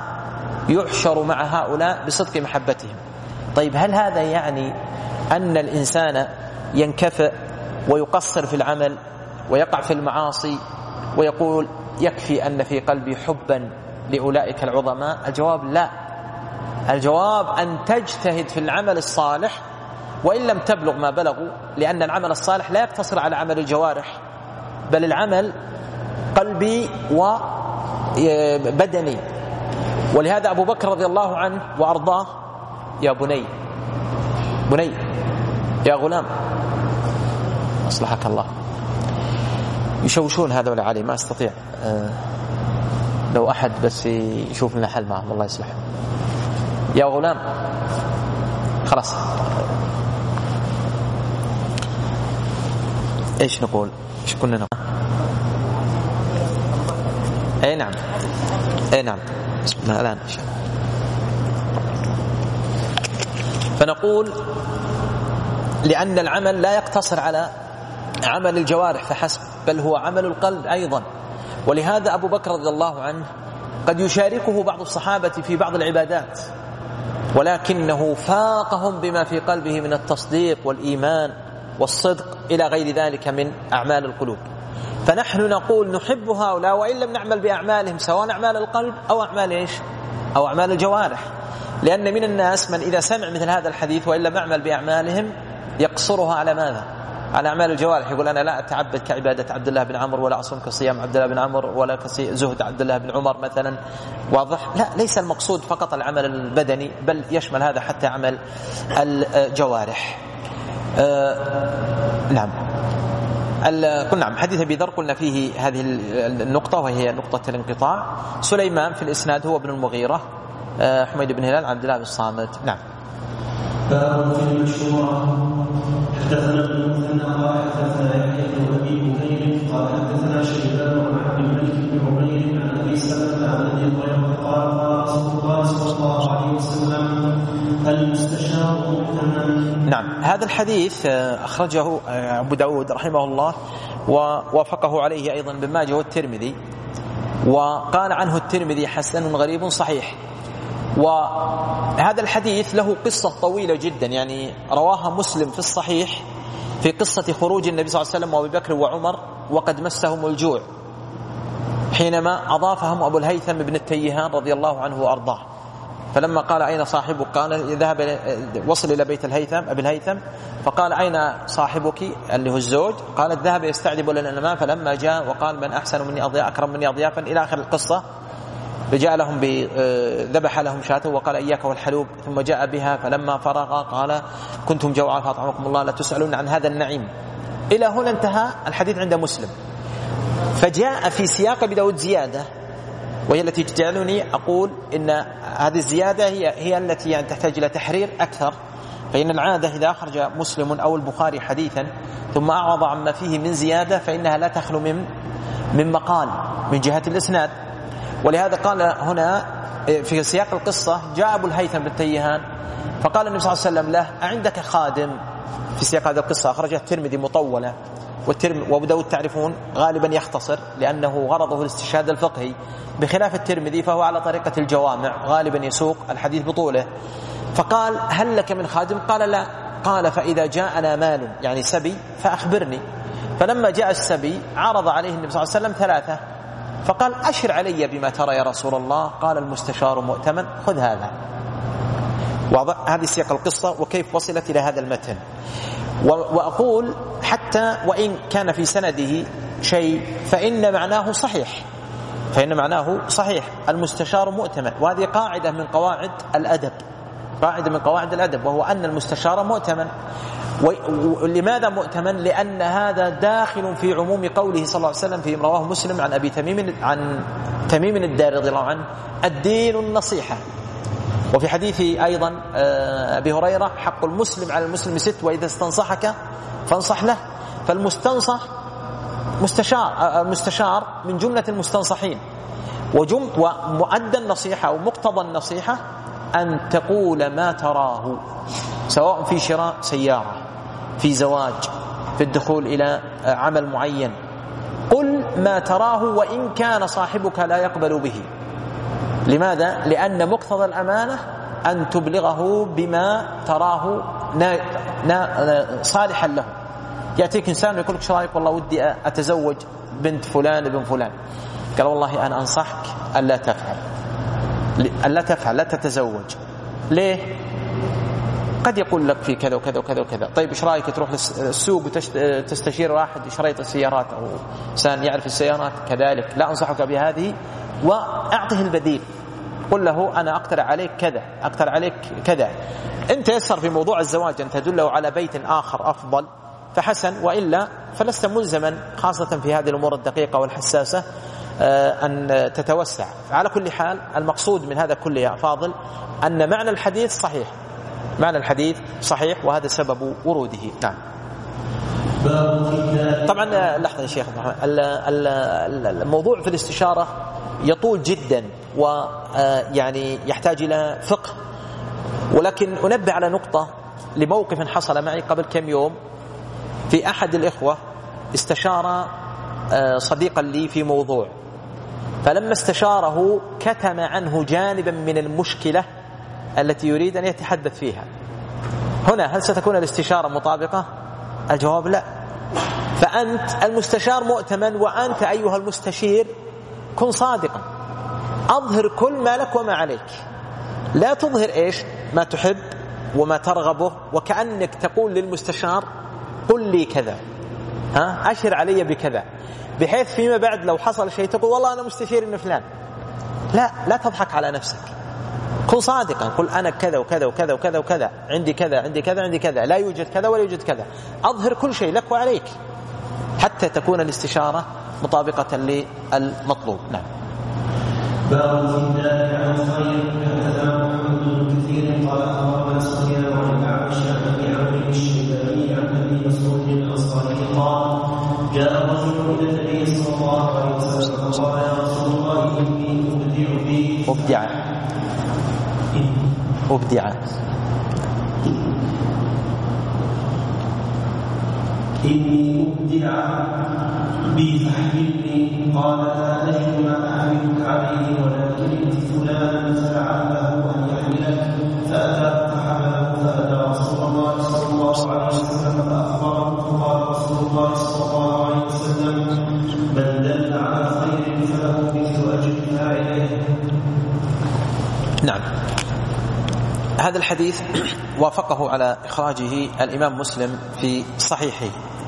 يحشر مع هؤلاء بصدق محبتهم. طيب، هل هذا يعني أن الإنسان ينكفئ ويقصر في العمل ويقع في المعاصي ويقول يكفي أن في قلبي حبا لأولئك العظماء؟ الجواب لا. الجواب أن تجتهد في العمل الصالح وإن لم تبلغ ما بلغوا، لأن العمل الصالح لا يقتصر على عمل الجوارح، بل العمل قلبي وبدني. ولهذا أبو بكر رضي الله عنه وأرضاه: يا بني بني يا غلام، أصلحك الله. يشوشون هذا ولا علي، ما استطيع. أه لو أحد بس يشوف لنا حل معهم الله يصلحه. يا غلام، خلاص. ايش نقول؟ ايش كنا نقول؟ اي نعم اي نعم اسمنا الان. فنقول لأن العمل لا يقتصر على عمل الجوارح فحسب، بل هو عمل القلب أيضا. ولهذا أبو بكر رضي الله عنه قد يشاركه بعض الصحابة في بعض العبادات، ولكنه فاقهم بما في قلبه من التصديق والإيمان والصدق إلى غير ذلك من أعمال القلوب. فنحن نقول نحب هؤلاء وإن لم نعمل بأعمالهم، سواء أعمال القلب أو أعمال إيش؟ أو أعمال الجوارح. لأن من الناس من إذا سمع مثل هذا الحديث وإن لم نعمل بأعمالهم يقصرها على ماذا؟ على أعمال الجوارح. يقول أنا لا أتعبد كعبادة عبد الله بن عمرو، ولا أصوم كصيام عبد الله بن عمرو، ولا كزهد عبد الله بن عمر مثلا. واضح؟ لا، ليس المقصود فقط العمل البدني، بل يشمل هذا حتى عمل الجوارح. آه نعم. قلنا نعم حديث أبي ذر قلنا فيه هذه النقطة، وهي نقطة الانقطاع. سليمان في الإسناد هو ابن المغيرة، آه حميد بن هلال، عبد الله بن الصامت. نعم. باب في المشورة. حدثنا ابن المثنى قال حدثنا يحيى بن ابي بكير قال حدثنا شيبان بن عبد الملك بن عمير عن ابي سلمة عن ابي هريرة قال قال رسول الله صلى الله عليه وسلم: المستشار مؤتمن نعم. هذا الحديث أخرجه أبو داود رحمه الله ووافقه عليه أيضا ابن ماجه والترمذي، وقال عنه الترمذي حسن غريب صحيح. وهذا الحديث له قصة طويلة جدا، يعني رواها مسلم في الصحيح في قصة خروج النبي صلى الله عليه وسلم وأبي بكر وعمر وقد مسهم الجوع، حينما أضافهم أبو الهيثم بن التيهان رضي الله عنه وأرضاه، فلما قال أين صاحبك قال ذهب وصل إلى بيت الهيثم أبي الهيثم، فقال أين صاحبك اللي هو الزوج؟ قالت ذهب يستعذب لنا الماء، فلما جاء وقال من أحسن مني أضياء أكرم مني أضيافا إلى آخر القصة، فجاء لهم ذبح لهم شاة وقال إياك والحلوب، ثم جاء بها فلما فرغ قال كنتم جوعا فأطعمكم الله لا تسألون عن هذا النعيم. إلى هنا انتهى الحديث عند مسلم. فجاء في سياق أبي داود زيادة، وهي التي تجعلني أقول إن هذه الزيادة هي هي التي يعني تحتاج إلى تحرير أكثر. فإن العادة إذا أخرج مسلم أو البخاري حديثا ثم أعرض عما فيه من زيادة فإنها لا تخلو من من مقال من جهة الإسناد. ولهذا قال هنا في سياق القصة جاء أبو الهيثم بن تيهان فقال النبي صلى الله عليه وسلم له أعندك خادم؟ في سياق هذه القصة أخرجها الترمذي مطولة، وأبو داود تعرفون غالبا يختصر لأنه غرضه الاستشهاد الفقهي، بخلاف الترمذي فهو على طريقة الجوامع غالبا يسوق الحديث بطوله. فقال هل لك من خادم؟ قال لا. قال فإذا جاءنا مال يعني سبي فأخبرني. فلما جاء السبي عرض عليه النبي صلى الله عليه وسلم ثلاثة، فقال أشر علي بما ترى يا رسول الله. قال المستشار مؤتمن، خذ هذا. وهذه سياق القصة وكيف وصلت إلى هذا المتن. وأقول حتى وإن كان في سنده شيء فإن معناه صحيح، فإن معناه صحيح المستشار مؤتمن. وهذه قاعدة من قواعد الأدب، قاعدة من قواعد الأدب، وهو أن المستشار مؤتمن. ولماذا مؤتمن؟ لأن هذا داخل في عموم قوله صلى الله عليه وسلم في رواه مسلم عن أبي تميم عن تميم الداري رضي الله عنه الدين النصيحة. وفي حديث أيضا أبي هريرة حق المسلم على المسلم ست وإذا استنصحك فانصح له. فالمستنصح مستشار، المستشار من جملة المستنصحين. ومؤدى النصيحة أو مقتضى النصيحة أن تقول ما تراه، سواء في شراء سيارة، في زواج، في الدخول إلى عمل معين، قل ما تراه وإن كان صاحبك لا يقبل به. لماذا؟ لأن مقتضى الأمانة أن تبلغه بما تراه صالحا له. يأتيك إنسان ويقول لك شرايك والله ودي أتزوج بنت فلان ابن فلان، قال والله أنا أنصحك ألا تفعل ألا تفعل لا تتزوج. ليه؟ قد يقول لك في كذا وكذا وكذا وكذا. طيب إيش رأيك تروح للسوق وتستشير واحد شريط السيارات أو إنسان يعرف السيارات؟ كذلك لا أنصحك بهذه، وأعطه البديل. قل له أنا أقترح عليك كذا، أقترح عليك كذا. أنت يسر في موضوع الزواج أن تدله على بيت آخر أفضل فحسن، وإلا فلست ملزما، خاصة في هذه الأمور الدقيقة والحساسة أن تتوسع. على كل حال المقصود من هذا كله يا فاضل أن معنى الحديث صحيح، معنى الحديث صحيح، وهذا سبب وروده. نعم. طبعا لحظة يا شيخ محمد، الموضوع في الاستشارة يطول جدا ويعني يحتاج إلى فقه، ولكن أنبه على نقطة لموقف حصل معي قبل كم يوم. في أحد الإخوة استشار صديقا لي في موضوع، فلما استشاره كتم عنه جانبا من المشكلة التي يريد أن يتحدث فيها. هنا هل ستكون الاستشارة مطابقة؟ الجواب لا. فأنت المستشار مؤتمن، وأنت أيها المستشير كن صادقا، أظهر كل ما لك وما عليك، لا تظهر إيش ما تحب وما ترغبه، وكأنك تقول للمستشار قل لي كذا، ها أشر علي بكذا، بحيث فيما بعد لو حصل شيء تقول والله أنا مستشير من فلان. لا لا تضحك على نفسك، كن صادقا، قل أنا كذا وكذا وكذا وكذا وكذا، عندي كذا عندي كذا عندي كذا، لا يوجد كذا ولا يوجد كذا. أظهر كل شيء لك وعليك حتى تكون الاستشارة مطابقة للمطلوب. نعم. باب في الدافع عن خير. حدثنا محمد بن كثير قال أخبرنا سفيان عن الأعمش عن أبي عمرو الشيباني عن أبي مسعود الأنصاري قال جاء رجل إلى النبي صلى الله عليه وسلم فقال يا رسول الله إني أبدع فيك أبدع أبدع إني أبدع بي فاحملني. قال لا أجد ما أحملك عليه ولكن ائت فلانا فلعله أن يحملك. فأتى فحمله فأتى رسول الله صلى الله عليه وسلم فأخبره فقال رسول الله صلى الله عليه وسلم من دل على خير فله مثل أجر فاعله. نعم. هذا الحديث وافقه على إخراجه الإمام مسلم في صحيحه.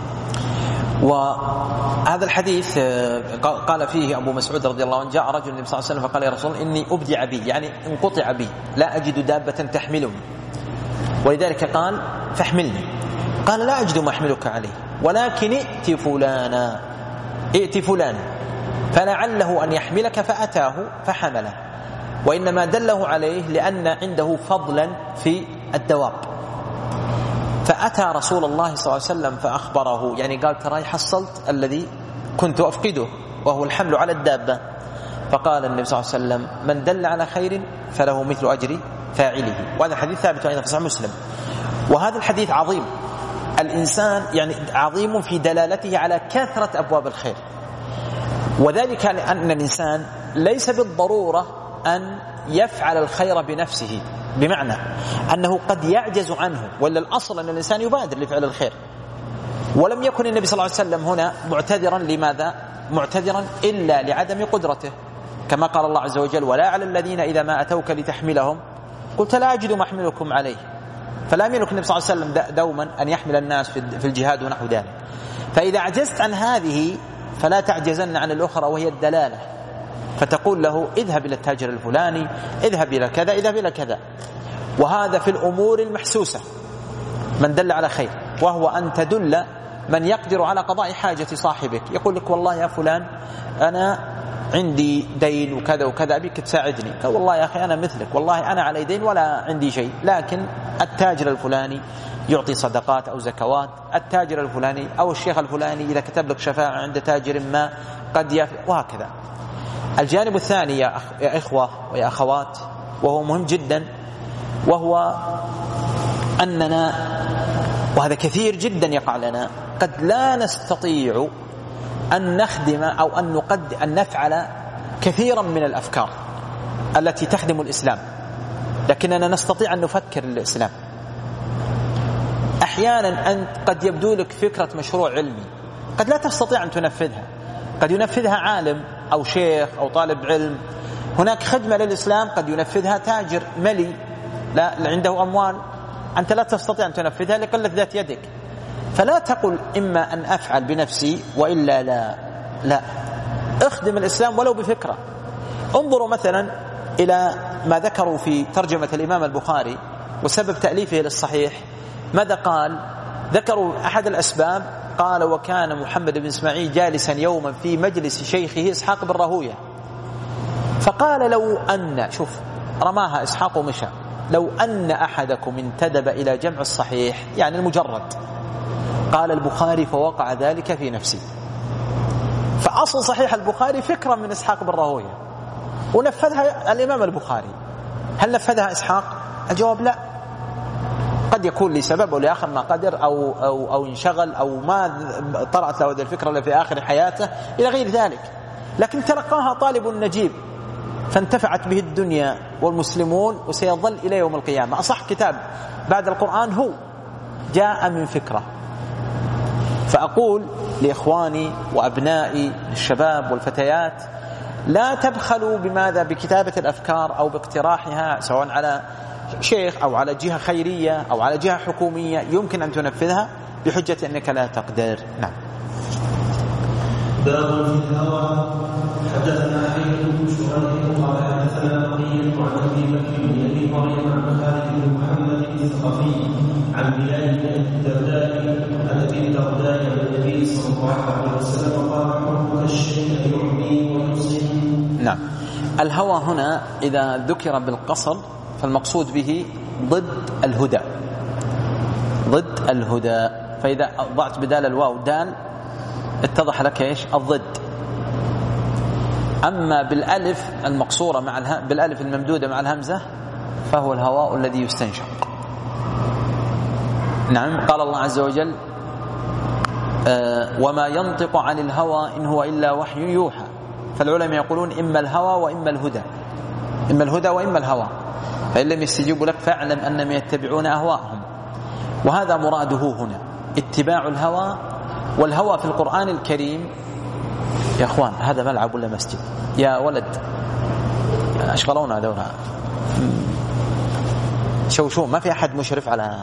وهذا الحديث قال فيه أبو مسعود رضي الله عنه جاء رجل النبي صلى الله عليه وسلم فقال يا رسول الله إني أبدع بي، يعني انقطع بي، لا أجد دابة تحملني، ولذلك قال فاحملني. قال لا أجد ما أحملك عليه ولكن ائت فلانا ائت فلانا فلعله أن يحملك. فأتاه فحمله، وإنما دله عليه لأن عنده فضلا في الدواب. فأتى رسول الله صلى الله عليه وسلم فأخبره، يعني قال ترى حصلت الذي كنت أفقده وهو الحمل على الدابة. فقال النبي صلى الله عليه وسلم من دل على خير فله مثل أجر فاعله. وهذا الحديث ثابت أيضا في صحيح مسلم. وهذا الحديث عظيم، الإنسان يعني عظيم في دلالته على كثرة أبواب الخير، وذلك أن الإنسان ليس بالضرورة أن يفعل الخير بنفسه، بمعنى أنه قد يعجز عنه، ولا الأصل أن الإنسان يبادر لفعل الخير. ولم يكن النبي صلى الله عليه وسلم هنا معتذرا، لماذا؟ معتذرا إلا لعدم قدرته، كما قال الله عز وجل ولا على الذين إذا ما أتوك لتحملهم قلت لا أجد ما أحملكم عليه. فلا يملك النبي صلى الله عليه وسلم دوما أن يحمل الناس في الجهاد ونحو ذلك. فإذا عجزت عن هذه فلا تعجزن عن الأخرى وهي الدلالة، فتقول له اذهب إلى التاجر الفلاني، اذهب إلى كذا، اذهب إلى كذا. وهذا في الأمور المحسوسة من دل على خير، وهو أن تدل من يقدر على قضاء حاجة صاحبك. يقول لك والله يا فلان أنا عندي دين وكذا وكذا أبيك تساعدني. قال والله يا أخي أنا مثلك، والله أنا علي دين ولا عندي شيء، لكن التاجر الفلاني يعطي صدقات أو زكوات، التاجر الفلاني أو الشيخ الفلاني إذا كتب لك شفاعة عند تاجر ما قد يفعل، وهكذا. الجانب الثاني يا إخوة ويا أخوات وهو مهم جدا، وهو أننا، وهذا كثير جدا يقع لنا، قد لا نستطيع أن نخدم أو أن نقد أن نفعل كثيرا من الأفكار التي تخدم الإسلام، لكننا نستطيع أن نفكر الإسلام. أحيانا أنت قد يبدو لك فكرة مشروع علمي قد لا تستطيع أن تنفذها، قد ينفذها عالم أو شيخ أو طالب علم. هناك خدمة للإسلام قد ينفذها تاجر ملي لا عنده أموال، أنت لا تستطيع أن تنفذها لقلة ذات يدك. فلا تقل إما أن أفعل بنفسي وإلا لا، لا، اخدم الإسلام ولو بفكرة. انظروا مثلا إلى ما ذكروا في ترجمة الإمام البخاري وسبب تأليفه للصحيح. ماذا قال؟ ذكروا أحد الأسباب، قال وكان محمد بن إسماعيل جالسا يوما في مجلس شيخه إسحاق بن راهويه، فقال لو أن، شوف رماها إسحاق ومشى، لو أن أحدكم انتدب إلى جمع الصحيح، يعني المجرد. قال البخاري فوقع ذلك في نفسي. فأصل صحيح البخاري فكرة من إسحاق بن راهويه ونفذها الإمام البخاري. هل نفذها إسحاق؟ الجواب لا، قد يكون لسبب ولآخر ما قدر أو, أو, أو انشغل أو ما طرأت له هذه الفكرة إلا في آخر حياته إلى غير ذلك، لكن تلقاها طالب نجيب فانتفعت به الدنيا والمسلمون وسيظل إلى يوم القيامة. أصح كتاب بعد القرآن هو جاء من فكرة. فأقول لإخواني وأبنائي الشباب والفتيات لا تبخلوا بماذا؟ بكتابة الأفكار أو باقتراحها سواء على شيخ أو على جهة خيرية أو على جهة حكومية يمكن أن تنفذها بحجة أنك لا تقدر. نعم. باب في الهوى. حدثنا حبيب بن شريح قال حدثنا بقية عن أبي بكر بن أبي مريم عن خالد بن محمد الثقفي عن بلال بن الدرداء عن أبي الدرداء عن النبي صلى الله عليه وسلم قال حبك الشيء يعمي ويصيب. نعم. الهوى هنا إذا ذكر بالقصر فالمقصود به ضد الهدى، ضد الهدى. فإذا ضعت بدال الواو دال اتضح لك ايش الضد. أما بالألف المقصورة مع اله... بالألف الممدودة مع الهمزة فهو الهواء الذي يستنشق. نعم. قال الله عز وجل وما ينطق عن الهوى إن هو إلا وحي يوحى. فالعلماء يقولون إما الهوى وإما الهدى، إما الهدى وإما الهوى، فإن لم يستجيبوا لك فاعلم أنهم يتبعون أهواءهم. وهذا مراده هنا اتباع الهوى. والهوى في القرآن الكريم يا أخوان هذا ملعب ولا مسجد؟ يا ولد أشغلونا دورها شو شو ما في أحد مشرف على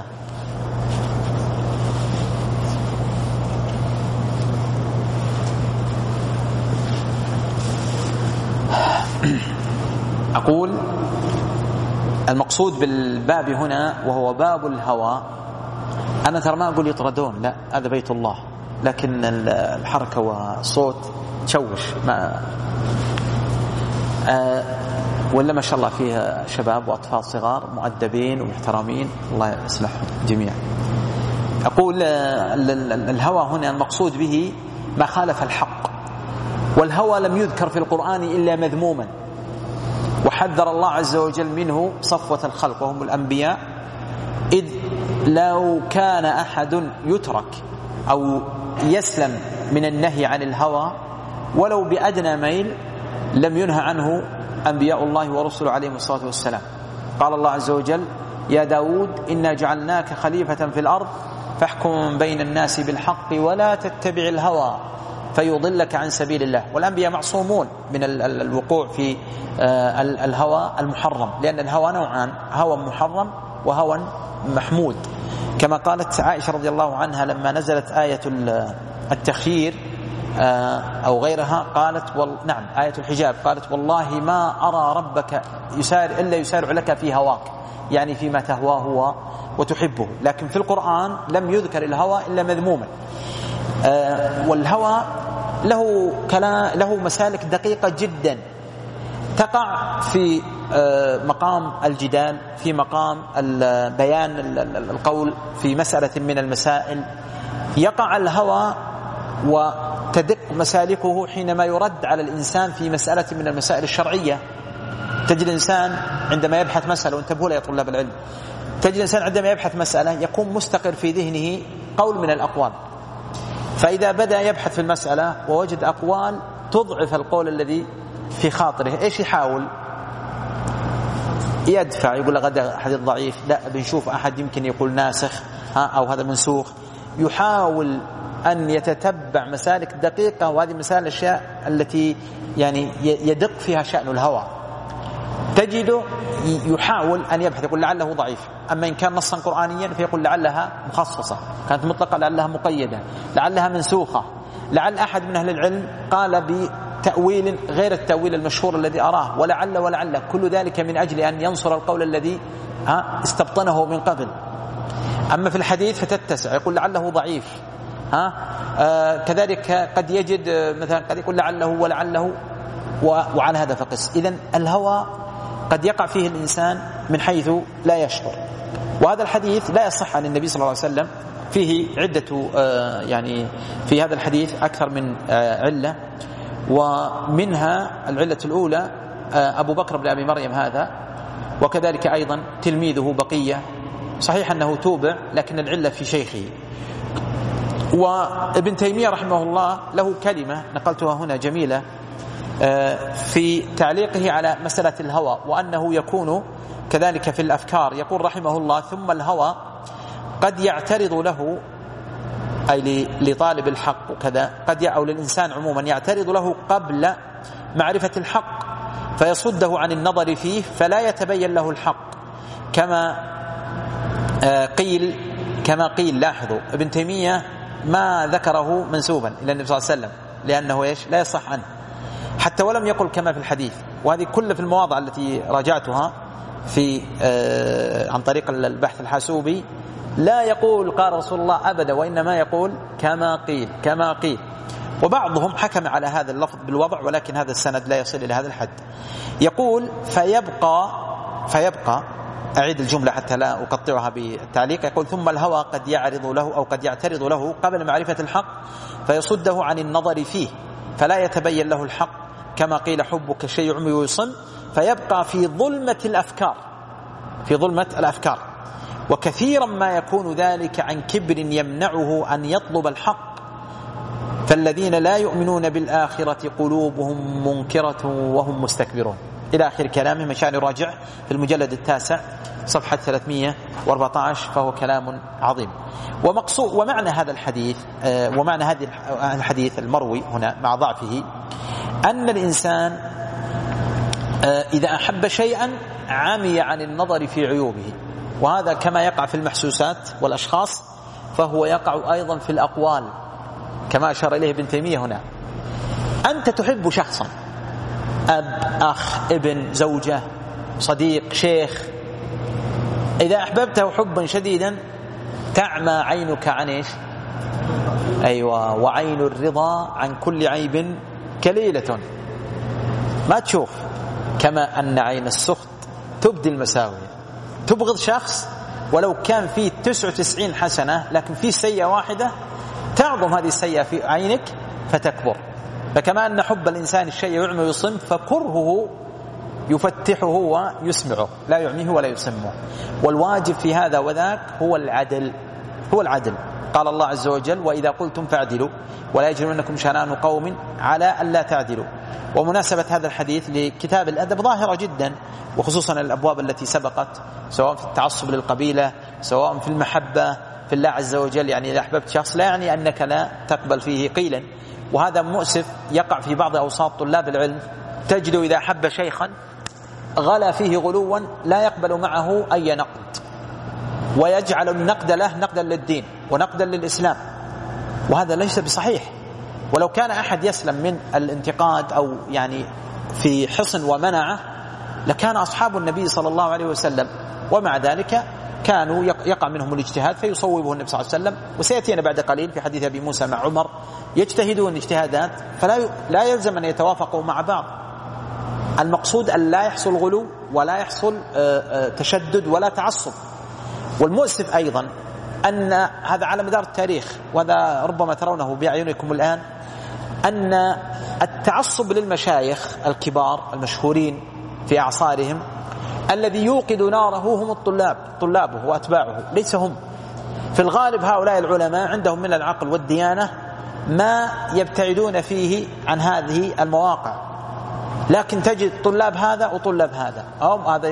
أقول المقصود بالباب هنا وهو باب الهوى. أنا ترى ما أقول يطردون، لا، هذا بيت الله، لكن الحركة والصوت تشوش ما أه ولا ما شاء الله فيها شباب وأطفال صغار مؤدبين ومحترمين، الله يصلحهم جميعا. أقول الهوى هنا المقصود به ما خالف الحق، والهوى لم يذكر في القرآن إلا مذموما، وحذر الله عز وجل منه صفوة الخلق وهم الأنبياء، إذ لو كان أحد يترك أو يسلم من النهي عن الهوى ولو بأدنى ميل لم ينهى عنه أنبياء الله ورسله عليهم الصلاة والسلام. قال الله عز وجل: يا داود إنا جعلناك خليفة في الأرض فاحكم بين الناس بالحق ولا تتبع الهوى فيضلك عن سبيل الله. والأنبياء معصومون من الوقوع في الهوى المحرم، لأن الهوى نوعان: هوى محرم وهوى محمود. كما قالت عائشة رضي الله عنها لما نزلت آية التخيير أو غيرها، قالت وال... نعم آية الحجاب، قالت: والله ما أرى ربك يسار إلا يسارع لك في هواك، يعني فيما تهواه وتحبه. لكن في القرآن لم يذكر الهوى إلا مذموما. والهوى له كلام، له مسالك دقيقة جدا تقع في مقام الجدال، في مقام بيان القول في مسألة من المسائل. يقع الهوى وتدق مسالكه حينما يرد على الإنسان في مسألة من المسائل الشرعية. تجد الإنسان عندما يبحث مسألة، وانتبهوا يا طلاب العلم، تجد الإنسان عندما يبحث مسألة يكون مستقر في ذهنه قول من الأقوال، فإذا بدأ يبحث في المسألة ووجد أقوال تضعف القول الذي في خاطره، إيش يحاول؟ يدفع، يقول غدا حديث ضعيف، لا بنشوف أحد يمكن يقول ناسخ ها أو هذا منسوخ. يحاول أن يتتبع مسالك دقيقة، وهذه مسائل الأشياء التي يعني يدق فيها شأن الهوى. تجده يحاول أن يبحث، يقول لعله ضعيف. أما إن كان نصا قرآنيا فيقول لعلها مخصصة، كانت مطلقة لعلها مقيدة، لعلها منسوخة، لعل أحد من أهل العلم قال بتأويل غير التأويل المشهور الذي أراه، ولعل ولعل، كل ذلك من أجل أن ينصر القول الذي استبطنه من قبل. أما في الحديث فتتسع، يقول لعله ضعيف، ها آه كذلك قد يجد مثلا قد يقول لعله ولعله، وعلى هذا فقس. إذن الهوى قد يقع فيه الإنسان من حيث لا يشعر. وهذا الحديث لا يصح عن النبي صلى الله عليه وسلم، فيه عدة آه يعني في هذا الحديث أكثر من آه علة، ومنها العلة الأولى آه أبو بكر بن أبي مريم هذا، وكذلك أيضا تلميذه بقية، صحيح أنه توبع لكن العلة في شيخه. وابن تيمية رحمه الله له كلمة نقلتها هنا جميلة في تعليقه على مسألة الهوى، وأنه يكون كذلك في الأفكار. يقول رحمه الله: ثم الهوى قد يعترض له، أي لطالب الحق وكذا، قد أو للإنسان عموما يعترض له قبل معرفة الحق فيصده عن النظر فيه فلا يتبين له الحق، كما قيل كما قيل لاحظوا ابن تيمية ما ذكره منسوبا إلى النبي صلى الله عليه وسلم، لأنه إيش لا يصح عنه، حتى ولم يقل كما في الحديث. وهذه كل في المواضع التي راجعتها في آه عن طريق البحث الحاسوبي، لا يقول قال رسول الله أبدا، وإنما يقول كما قيل كما قيل. وبعضهم حكم على هذا اللفظ بالوضع، ولكن هذا السند لا يصل إلى هذا الحد. يقول فيبقى فيبقى أعيد الجملة حتى لا أقطعها بالتعليق. يقول: ثم الهوى قد يعرض له أو قد يعترض له قبل معرفة الحق فيصده عن النظر فيه فلا يتبين له الحق، كما قيل حبك الشيء عمي ويصم، فيبقى في ظلمة الأفكار في ظلمة الأفكار وكثيرا ما يكون ذلك عن كبر يمنعه أن يطلب الحق فالذين لا يؤمنون بالآخرة قلوبهم منكرة وهم مستكبرون إلى آخر كلامه. مشان يراجع في المجلد التاسع صفحة ثلاثمائة وأربعة عشر، فهو كلام عظيم. ومقصود ومعنى هذا الحديث ومعنى هذا الحديث المروي هنا مع ضعفه أن الإنسان إذا أحب شيئا عمي عن النظر في عيوبه، وهذا كما يقع في المحسوسات والأشخاص فهو يقع أيضا في الأقوال كما أشار إليه ابن تيمية هنا. أنت تحب شخصا، أب، أخ، ابن، زوجة، صديق، شيخ، إذا أحببته حبا شديدا تعمى عينك عن إيش؟ أيوة، وعين الرضا عن كل عيب كليلة، ما تشوف. كما أن عين السخط تبدي المساوي. تبغض شخص ولو كان فيه تسعة وتسعين حسنة لكن فيه سيئة واحدة، تعظم هذه السيئة في عينك فتكبر. فكما أن حب الإنسان الشيء يعمي ويصم، فكرهه يفتحه ويسمعه، لا يعميه ولا يسمه. والواجب في هذا وذاك هو العدل، هو العدل. قال الله عز وجل: وإذا قلتم فاعدلوا ولا يجرمنكم شنآن قوم على ألا تعدلوا. ومناسبة هذا الحديث لكتاب الأدب ظاهرة جدا، وخصوصا الأبواب التي سبقت، سواء في التعصب للقبيلة، سواء في المحبة في الله عز وجل. يعني إذا أحببت شخص لا يعني أنك لا تقبل فيه قيلا، وهذا مؤسف يقع في بعض أوساط طلاب العلم. تجد إذا أحب شيخا غلا فيه غلوا لا يقبل معه أي نقد، ويجعل النقد له نقدا للدين ونقدا للإسلام، وهذا ليس بصحيح. ولو كان أحد يسلم من الانتقاد أو يعني في حصن ومنعه لكان أصحاب النبي صلى الله عليه وسلم، ومع ذلك كانوا يقع منهم الاجتهاد فيصوبه النبي صلى الله عليه وسلم. وسيأتينا بعد قليل في حديث أبي موسى مع عمر يجتهدون اجتهادات فلا لا يلزم أن يتوافقوا مع بعض. المقصود أن لا يحصل غلو ولا يحصل تشدد ولا تعصب. والمؤسف أيضا أن هذا على مدار التاريخ، وهذا ربما ترونه بأعينكم الآن، أن التعصب للمشايخ الكبار المشهورين في أعصارهم الذي يوقد ناره هم الطلاب، طلابه وأتباعه، ليس هم. في الغالب هؤلاء العلماء عندهم من العقل والديانة ما يبتعدون فيه عن هذه المواقع، لكن تجد طلاب هذا وطلاب هذا، أو هذا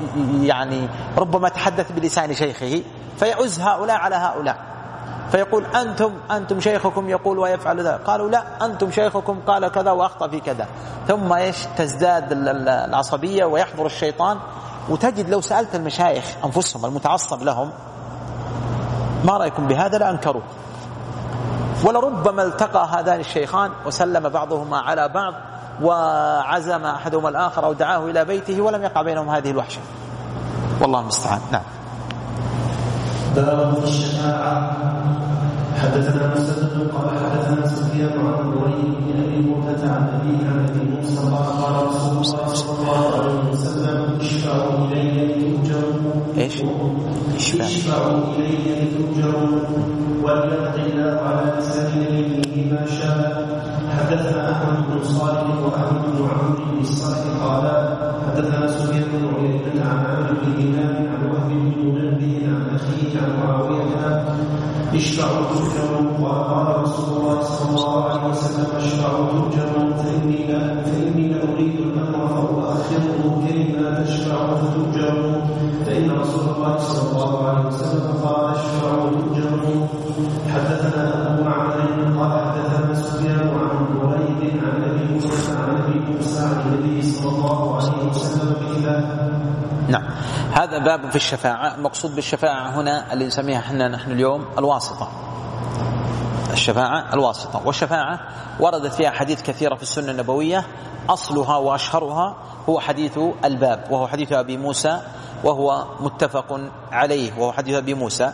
يعني ربما تحدث بلسان شيخه فيعز هؤلاء على هؤلاء، فيقول أنتم أنتم شيخكم يقول ويفعل ذا، قالوا لا أنتم شيخكم قال كذا وأخطأ في كذا، ثم إيش تزداد العصبية ويحضر الشيطان. وتجد لو سألت المشايخ أنفسهم المتعصب لهم ما رأيكم بهذا لأنكروا، ولربما التقى هذان الشيخان وسلم بعضهما على بعض وعزم أحدهما الآخر أو دعاه إلى بيته ولم يقع بينهم هذه الوحشة، والله المستعان. نعم. باب الشفاعة. حدثنا مسدد قال حدثنا سفيان عن وليد بن ابي موسى عن ابيه عن ابي موسى قال قال رسول الله صلى الله عليه وسلم: اشفعوا الي لتؤجروا. ايش؟ اشفعوا الي لتؤجروا وليقضي الله على لسان نبيه ما شاء. حدثنا احمد بن صالح واحمد بن عمرو بن الصالح قال حدثنا سفيان بن عيينة عن عمرو بن دينار عن وهب بن منبه عن اخيه عن معاويه: اشفعوا تؤجروا. وقال رسول الله صلى الله عليه وسلم: اشفعوا تؤجروا فإني لا فإني لا أريد الأمر فأؤخره كلمة تشفعوا فتؤجروا، فإن رسول الله صلى الله عليه وسلم قال: اشفعوا تؤجروا. حدثنا أبو معمر قال حدثنا سفيان عن وليد عن أبي موسى عن أبي موسى عن النبي صلى الله عليه وسلم مثله. نعم. هذا باب في الشفاعة. المقصود بالشفاعة هنا اللي نسميها احنا نحن اليوم الواسطة، الشفاعة الواسطة. والشفاعة وردت فيها حديث كثيرة في السنة النبوية، أصلها وأشهرها هو حديث الباب، وهو حديث أبي موسى، وهو متفق عليه، وهو حديث أبي موسى.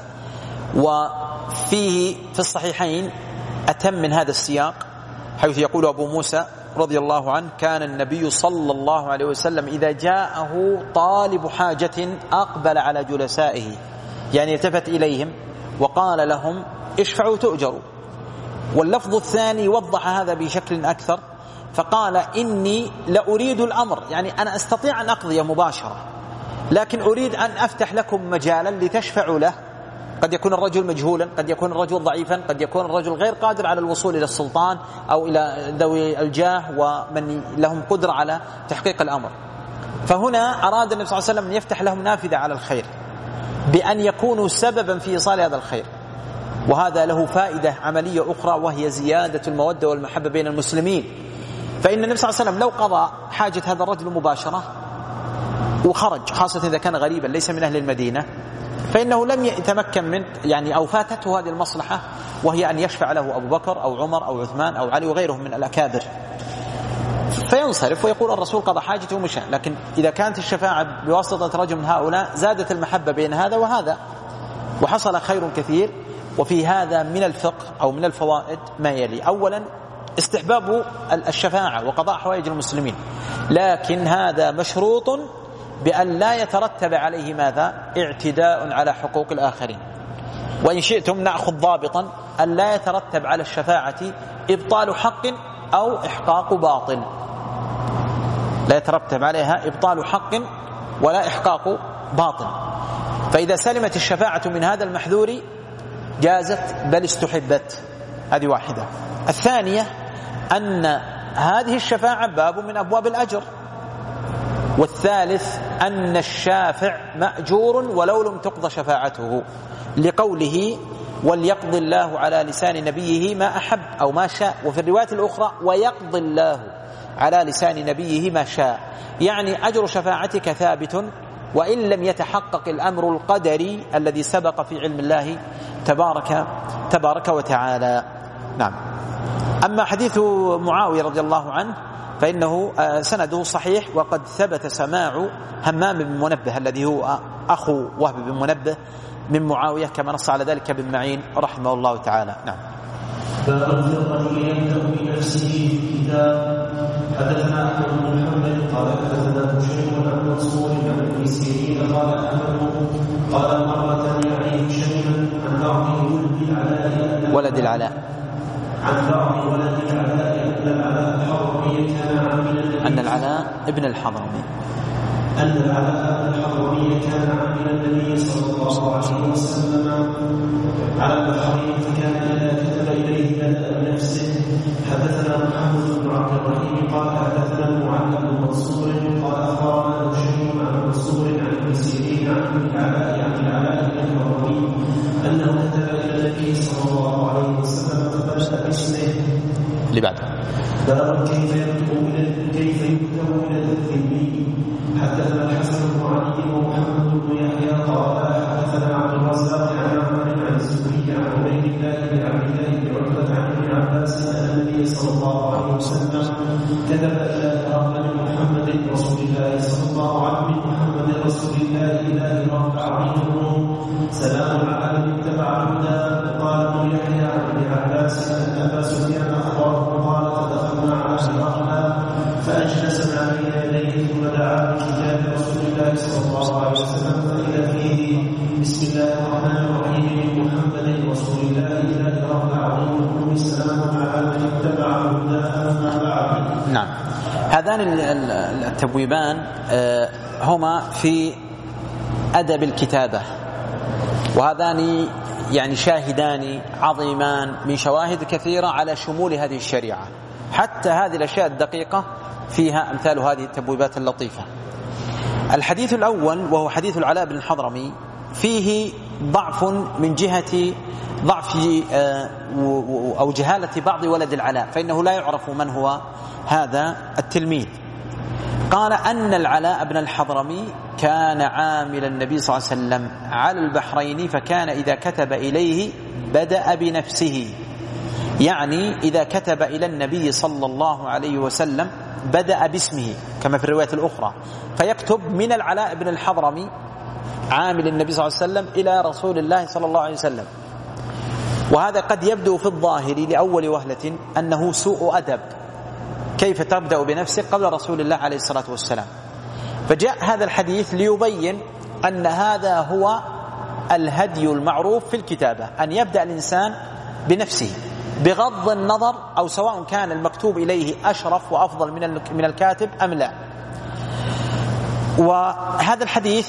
وفيه في الصحيحين أتم من هذا السياق، حيث يقول أبو موسى رضي الله عنه: كان النبي صلى الله عليه وسلم إذا جاءه طالب حاجة أقبل على جلسائه، يعني التفت إليهم وقال لهم: اشفعوا تؤجروا. واللفظ الثاني وضح هذا بشكل أكثر، فقال: إني لأريد الأمر، يعني أنا أستطيع أن أقضي مباشرة، لكن أريد أن أفتح لكم مجالا لتشفعوا له قد يكون الرجل مجهولا، قد يكون الرجل ضعيفا، قد يكون الرجل غير قادر على الوصول إلى السلطان أو إلى ذوي الجاه ومن لهم قدرة على تحقيق الأمر. فهنا أراد النبي صلى الله عليه وسلم أن يفتح لهم نافذة على الخير بأن يكونوا سببا في إيصال هذا الخير، وهذا له فائدة عملية أخرى وهي زيادة المودة والمحبة بين المسلمين. فإن النبي صلى الله عليه وسلم لو قضى حاجة هذا الرجل مباشرة وخرج، خاصة إذا كان غريبا ليس من أهل المدينة، فإنه لم يتمكن من يعني أو فاتته هذه المصلحة، وهي أن يشفع له أبو بكر أو عمر أو عثمان أو علي وغيرهم من الأكابر، فينصرف ويقول الرسول قضى حاجته ومشى. لكن إذا كانت الشفاعة بواسطة رجل من هؤلاء زادت المحبة بين هذا وهذا وحصل خير كثير. وفي هذا من الفقه أو من الفوائد ما يلي: أولا استحباب الشفاعة وقضاء حوائج المسلمين، لكن هذا مشروط بأن لا يترتب عليه ماذا؟ اعتداء على حقوق الآخرين. وإن شئتم نأخذ ضابطا أن لا يترتب على الشفاعة إبطال حق أو إحقاق باطل، لا يترتب عليها إبطال حق ولا إحقاق باطل. فإذا سلمت الشفاعة من هذا المحذور جازت بل استحبت. هذه واحدة. الثانية أن هذه الشفاعة باب من أبواب الأجر. والثالث أن الشافع مأجور ولو لم تقضى شفاعته، لقوله وليقضي الله على لسان نبيه ما أحب أو ما شاء، وفي الرواية الأخرى ويقضي الله على لسان نبيه ما شاء، يعني أجر شفاعتك ثابت وإن لم يتحقق الأمر القدري الذي سبق في علم الله تبارك تبارك وتعالى. نعم. أما حديث معاوية رضي الله عنه فإنه سنده صحيح، وقد ثبت سماع همام بن منبه الذي هو أخو وهب بن منبه من معاوية، كما نص على ذلك ابن معين رحمه الله تعالى. نعم. باب في الرجل يبدأ بنفسه في الكتاب. حدثنا أحمد بن محمد قال حدثنا هشيم عن منصور عن ابن سيرين قال أحمد قال مرة يعني هشيم عن بعض ولد العلاء ولد العلاء عن بعض ولد العلاء أن العلاء الحضرمي كان عاملا أن العلاء ابن الحضرمي أن العلاء الحضرمي كان عاملا النبي صلى الله عليه وسلم على البحرين، فكان إذا كتب إليه بدأ بنفسه. حدثنا محمد بن عبد الرحيم قال حدثنا المعلم بن منصور قال أخبرنا هشيم عن منصور عن ابن سيرين عن العلاء عن العلاء بن الحضرمي أنه كتب إلى النبي صلى الله عليه وسلم فبدأ باسمه. اللي بعده باب كيف يكتب كيف يكتب إلى الذمي. حدثنا الحسن بن علي ومحمد بن يحيى قال حدثنا عبد الرزاق عن عمرو عن الزهري عن عبيد الله بن عبد الله بن عتبة عن ابن عباس أن النبي صلى الله عليه وسلم كتب إلى هرقل بن محمد رسول الله صلى الله عليه وسلم محمد رسول الله إلى هرقل عظيم سلام على من اتبع الهدى. قال ابن يحيى عن ابن عباس أن أبا سفيان أخبره قال فدخلنا على هرقل فأجلسنا بين يديه ثم دعا بكتاب رسول الله صلى الله عليه وسلم فإذا فيه بسم الله الرحمن الرحيم محمد رسول الله إلى رب العالمين السلام على من اتبع الهدى أما بعد. نعم. هذان التبويبان هما في أدب الكتابة، وهذان يعني شاهدان عظيمان من شواهد كثيرة على شمول هذه الشريعة، حتى هذه الأشياء الدقيقة فيها أمثال هذه التبويبات اللطيفة. الحديث الأول وهو حديث العلاء بن الحضرمي فيه ضعف من جهة ضعف أو جهالة بعض ولد العلاء، فإنه لا يعرف من هو هذا التلميذ. قال أن العلاء بن الحضرمي كان عامل النبي صلى الله عليه وسلم على البحرين، فكان إذا كتب إليه بدأ بنفسه، يعني إذا كتب إلى النبي صلى الله عليه وسلم بدأ باسمه كما في الرواية الأخرى، فيكتب من العلاء بن الحضرمي عامل النبي صلى الله عليه وسلم إلى رسول الله صلى الله عليه وسلم. وهذا قد يبدو في الظاهر لأول وهلة أنه سوء أدب، كيف تبدأ بنفسك قبل رسول الله عليه الصلاة والسلام. فجاء هذا الحديث ليبين أن هذا هو الهدي المعروف في الكتابة، أن يبدأ الإنسان بنفسه بغض النظر أو سواء كان المكتوب إليه أشرف وأفضل من من الكاتب أم لا. وهذا الحديث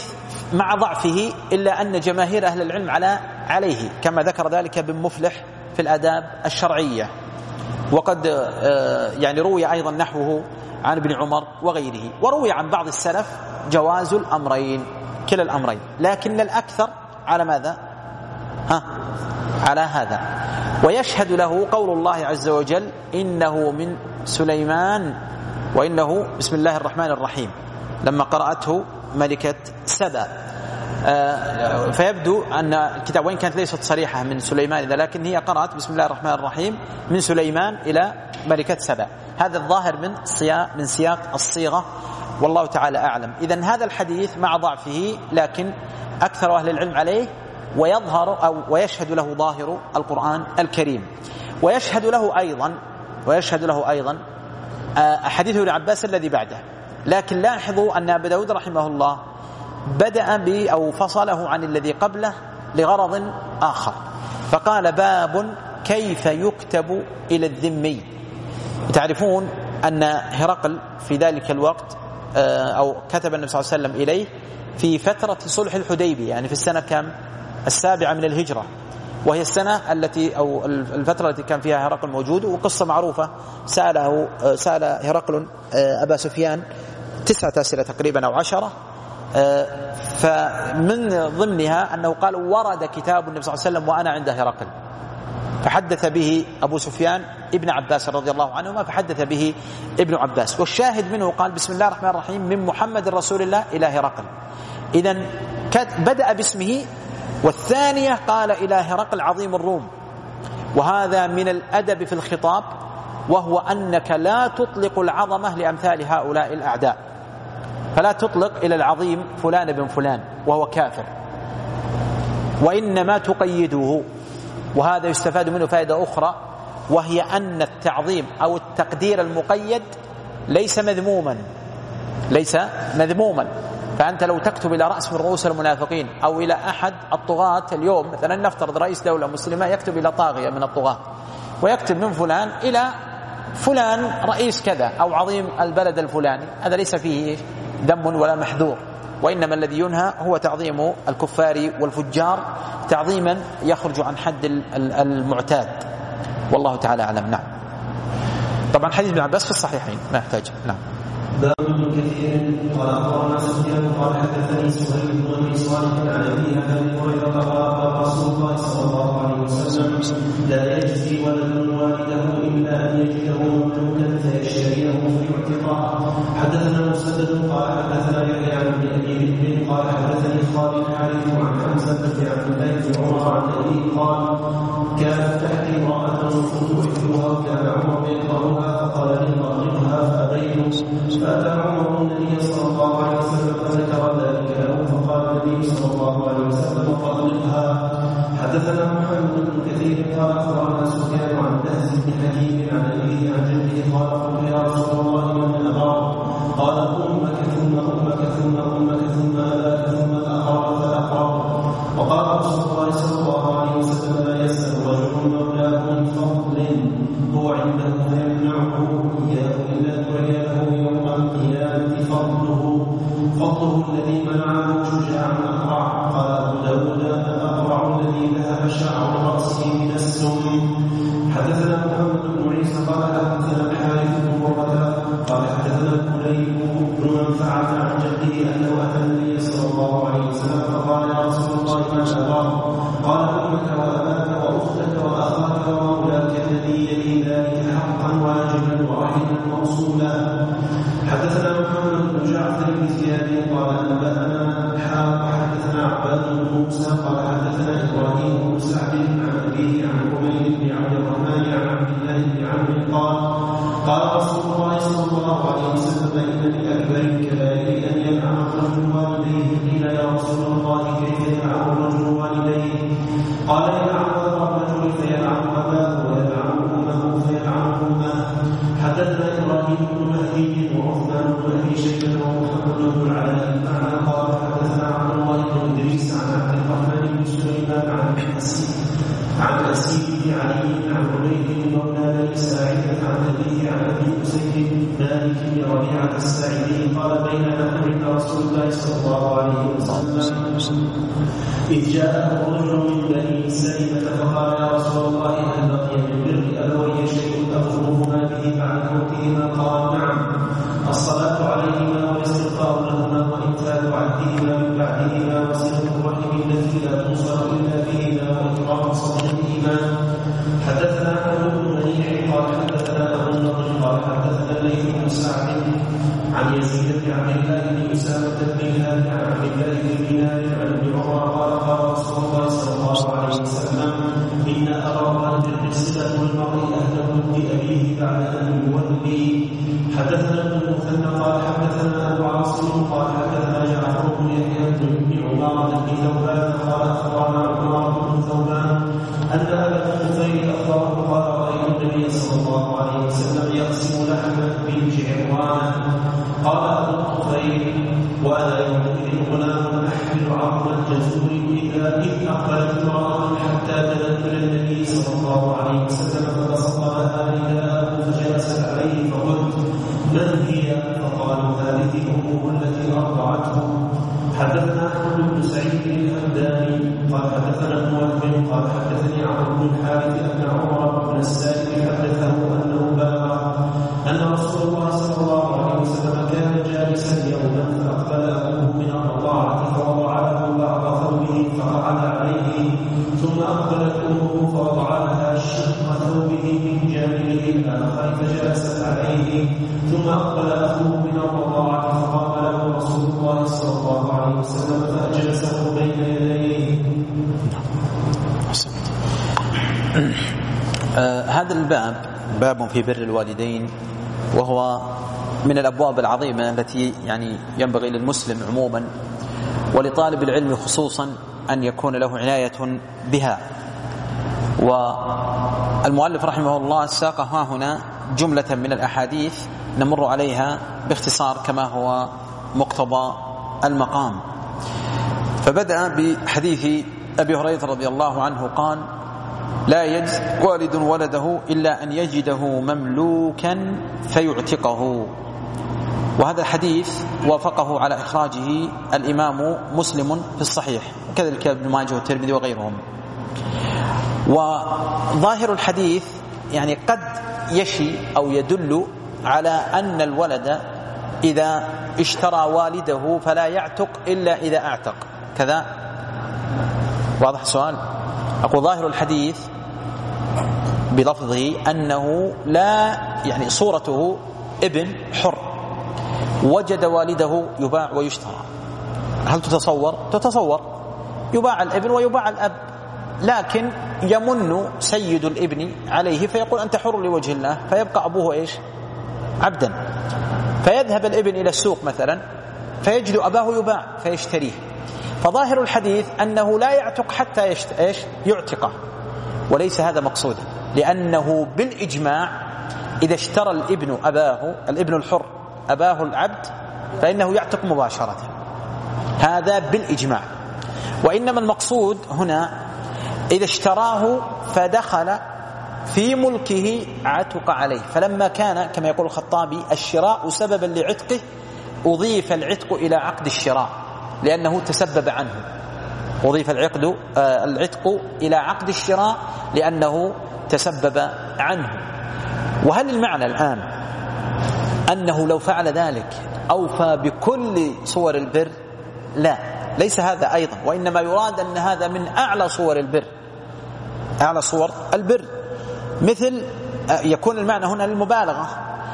مع ضعفه إلا أن جماهير أهل العلم على عليه، كما ذكر ذلك ابن مفلح في الآداب الشرعية. وقد يعني روي أيضا نحوه عن ابن عمر وغيره، وروي عن بعض السلف جواز الأمرين، كلا الأمرين، لكن الأكثر على ماذا؟ ها على هذا. ويشهد له قول الله عز وجل إنه من سليمان وإنه بسم الله الرحمن الرحيم لما قرأته ملكة سبأ. آه فيبدو أن الكتاب وإن كانت ليست صريحة من سليمان إذا، لكن هي قرأت بسم الله الرحمن الرحيم من سليمان إلى ملكة سبأ. هذا الظاهر من سياق من سياق الصيغة، والله تعالى أعلم. إذن هذا الحديث مع ضعفه لكن أكثر أهل العلم عليه، ويظهر أو ويشهد له ظاهر القرآن الكريم. ويشهد له أيضا ويشهد له أيضا حديث ابن عباس الذي بعده. لكن لاحظوا أن أبا داود رحمه الله بدأ ب أو فصله عن الذي قبله لغرض آخر، فقال باب كيف يكتب إلى الذمي. تعرفون أن هرقل في ذلك الوقت أو كتب النبي صلى الله عليه وسلم إليه في فترة صلح الحديبية، يعني في السنة كم؟ السابعة من الهجرة، وهي السنة التي أو الفترة التي كان فيها هرقل موجود. وقصة معروفة، سأله سأل هرقل أبا سفيان تسعة أسئلة تقريبا أو عشرة، فمن ضمنها أنه قال ورد كتاب النبي صلى الله عليه وسلم وأنا عند هرقل، فحدث به أبو سفيان ابن عباس رضي الله عنهما، فحدث به ابن عباس. والشاهد منه قال بسم الله الرحمن الرحيم من محمد رسول الله إلى هرقل. إذن بدأ باسمه، والثانية قال إلى هرقل عظيم الروم. وهذا من الأدب في الخطاب، وهو أنك لا تطلق العظمة لأمثال هؤلاء الأعداء، فلا تطلق إلى العظيم فلان بن فلان وهو كافر، وإنما تقيده. وهذا يستفاد منه فائدة أخرى، وهي أن التعظيم أو التقدير المقيد ليس مذموما ليس مذموما فأنت لو تكتب إلى رأس من رؤوس المنافقين أو إلى أحد الطغاة اليوم، مثلا نفترض رئيس دولة مسلمة يكتب إلى طاغية من الطغاة، ويكتب من فلان إلى فلان رئيس كذا أو عظيم البلد الفلاني، هذا ليس فيه ذم ولا محذور، وإنما الذي ينهى هو تعظيم الكفار والفجار تعظيما يخرج عن حد المعتاد، والله تعالى أعلم. نعم. طبعا حديث ابن عباس في الصحيحين ما يحتاج. نعم. باب كثير قال أخبرنا سفيان قال حدثني سهيل بن أبي صالح عن أبي عن أبي هريرة قال رسول الله صلى الله عليه وسلم لا يجزي ولد والده إلا أن يجده مملوكا فيشتريه فيعتقه. حدثنا مسدد قال حدثنا يحيى عن أبي ذئب قال حدثني خالد حارث عن حمزة بن عبد الله بن عمر عن أبيه قال كانت تحتي امرأة كنت أحبها وكان عمر يكرهها فقال لي أطلقها فأبيت، فأتى عمر النبي صلى الله عليه وسلم فذكر ذلك له فقال النبي صلى الله عليه وسلم فأطلقها. حدثنا محمد بن كثير قال أخبرنا سفيان عن بهز بن حكيم عن أبيه عن جده قال قلت يا رسول الله من الأبرار؟ قال أمك ثم أمك ثم أمك ثم أباك ثم الأقرب فالأقرب. وقال رسول الله صلى الله عليه وسلم لا يسأل رجل مولاه من فضل هو عنده فيمنعه إياه إلا دعي له يوم القيامة فضله فضله الذي منعه شجاع الأقرع. قال أبو داود الأقرع الذي ذهب شعر رأسه من السم. حدثنا محمد بن عيسى قال حدثنا الحارث بن مرة قال حدثنا كليب بن منفعة عن جده أنه أتى النبي صلى الله عليه وسلم فقال يا رسول الله ما شاء؟ قال أمك وأباك وأختك وأخاك ومولاك الذي يلي ذلك حقا واجبا ورحما موصولا. حدثنا محمد بن جعفر بن زياد قال أنبأنا حاء حدثنا عباد بن موسى قال حدثنا إبراهيم بن سعد عن أبيه عن عمير بن عبد الرحمن عن عبد الله بن عمرو قال قال رسول الله صلى الله عليه وسلم إن لأكبر الكبائر أن يلعن الرجل والديه. قيل يا رسول الله كيف يلعن الرجل والديه؟ قال يلعن الرجل فيلعن أباه ويلعن أمه فيلعن أمه. حدثنا إبراهيم بن مهدي وعثمان بن أبي شيبة ومحمد بن العلاء المعنى قال حدثنا عبد الله بن إدريس عن عبد الرحمن بن سليمان عن أسيد عن أسيد علي عن عبيد بن مولى بني ساعدة عن أبيه عن أبي أسيد مالك بن ربيعة الساعدي قال بينما عند رسول الله صلى الله عليه وسلم إذ جاءه رجل من بني سلمة فقال يا رسول الله هل بقي من بر أبوي شيء أخبرهما به بعد موتهما؟ قال نعم، الصلاة عليهما والاستغفار لهما وإنتاج عهدهما من بعدهما وصلة الرحم التي لا توصل إلا بهما وإكرام صديقهما. حدثنا أحمد بن منيع قال حدثنا أبو النضر قال حدثنا الليث بن سعد عن يزيد بن عبد الله بن أسامة بن هانئ عن عبد الله بن دينار عن ابن عمر قال قال رسول الله صلى الله عليه وسلم إن أبا البر صلة المرء أهله بأبيه بعد أن يولي. حدثنا ابن المثنى قال حدثنا أبو عاصم قال حدثنا جعفر بن يحيى بن عمارة بن ثوبان قال أخبرنا عمارة بن ثوبان أن أبا الطفيل أخبره قال رأيت النبي صلى الله عليه وسلم يقسم لحما بجعرانه. قال أبو الطفيل وأنا يومئذ غلام أحمل عظم الجزور إذا إذ أقبلت امرأة حتى دنت إلى النبي صلى الله عليه وسلم فبسط لها رداءه فجلست عليه فقلت من هي؟ فقالوا هذه أمه التي أرضعته. حدثنا أحمد بن سعيد الهمداني قال حدثنا ابن وهب قال حدثني عمرو بن الحارث أن عمر بن السائب حدثه أنه بلغ أن رسول الله صلى الله عليه وسلم كان جالسا يوما فأقبل أبوه من الرضاعة فوضع له بعض ثوبه فقعد عليه ثم أقبلت أمه فوضع لها شق ثوبه من جانبه الآخر فجلست عليه ثم أقبل أخوه من الرضاعة فقام له رسول الله صلى الله عليه وسلم فأجلسه بين يديه. آه هذا الباب باب في بر الوالدين، وهو من الأبواب العظيمة التي يعني ينبغي للمسلم عموما ولطالب العلم خصوصا أن يكون له عناية بها. والمؤلف رحمه الله ساق ها هنا جملة من الأحاديث نمر عليها باختصار كما هو مقتضى المقام. فبدأ بحديث أبي هريرة رضي الله عنه قال لا يجد والد ولده إلا أن يجده مملوكا فيعتقه. وهذا الحديث وافقه على إخراجه الإمام مسلم في الصحيح وكذلك ابن ماجه والترمذي وغيرهم. وظاهر الحديث يعني قد يشي أو يدل على أن الولد إذا اشترى والده فلا يعتق إلا إذا أعتق كذا. واضح السؤال؟ أقول ظاهر الحديث بلفظه أنه لا يعني صورته ابن حر وجد والده يباع ويشترى. هل تتصور؟ تتصور يباع الابن ويباع الأب، لكن يمن سيد الابن عليه فيقول أنت حر لوجه الله، فيبقى أبوه إيش؟ عبدا. فيذهب الابن إلى السوق مثلا فيجد أباه يباع فيشتريه. فظاهر الحديث أنه لا يعتق حتى يشت... إيش؟ يعتقه، وليس هذا مقصودا، لأنه بالإجماع إذا اشترى الابن أباه الابن الحر أباه العبد فإنه يعتق مباشرة، هذا بالإجماع. وإنما المقصود هنا إذا اشتراه فدخل في ملكه عتق عليه. فلما كان كما يقول الخطابي الشراء سببا لعتقه أضيف العتق إلى عقد الشراء لأنه تسبب عنه، أضيف العقد العتق إلى عقد الشراء لأنه تسبب عنه. وهل المعنى الآن أنه لو فعل ذلك أوفى بكل صور البر؟ لا، ليس هذا أيضا، وإنما يراد أن هذا من أعلى صور البر، أعلى صور البر، مثل يكون المعنى هنا للمبالغة،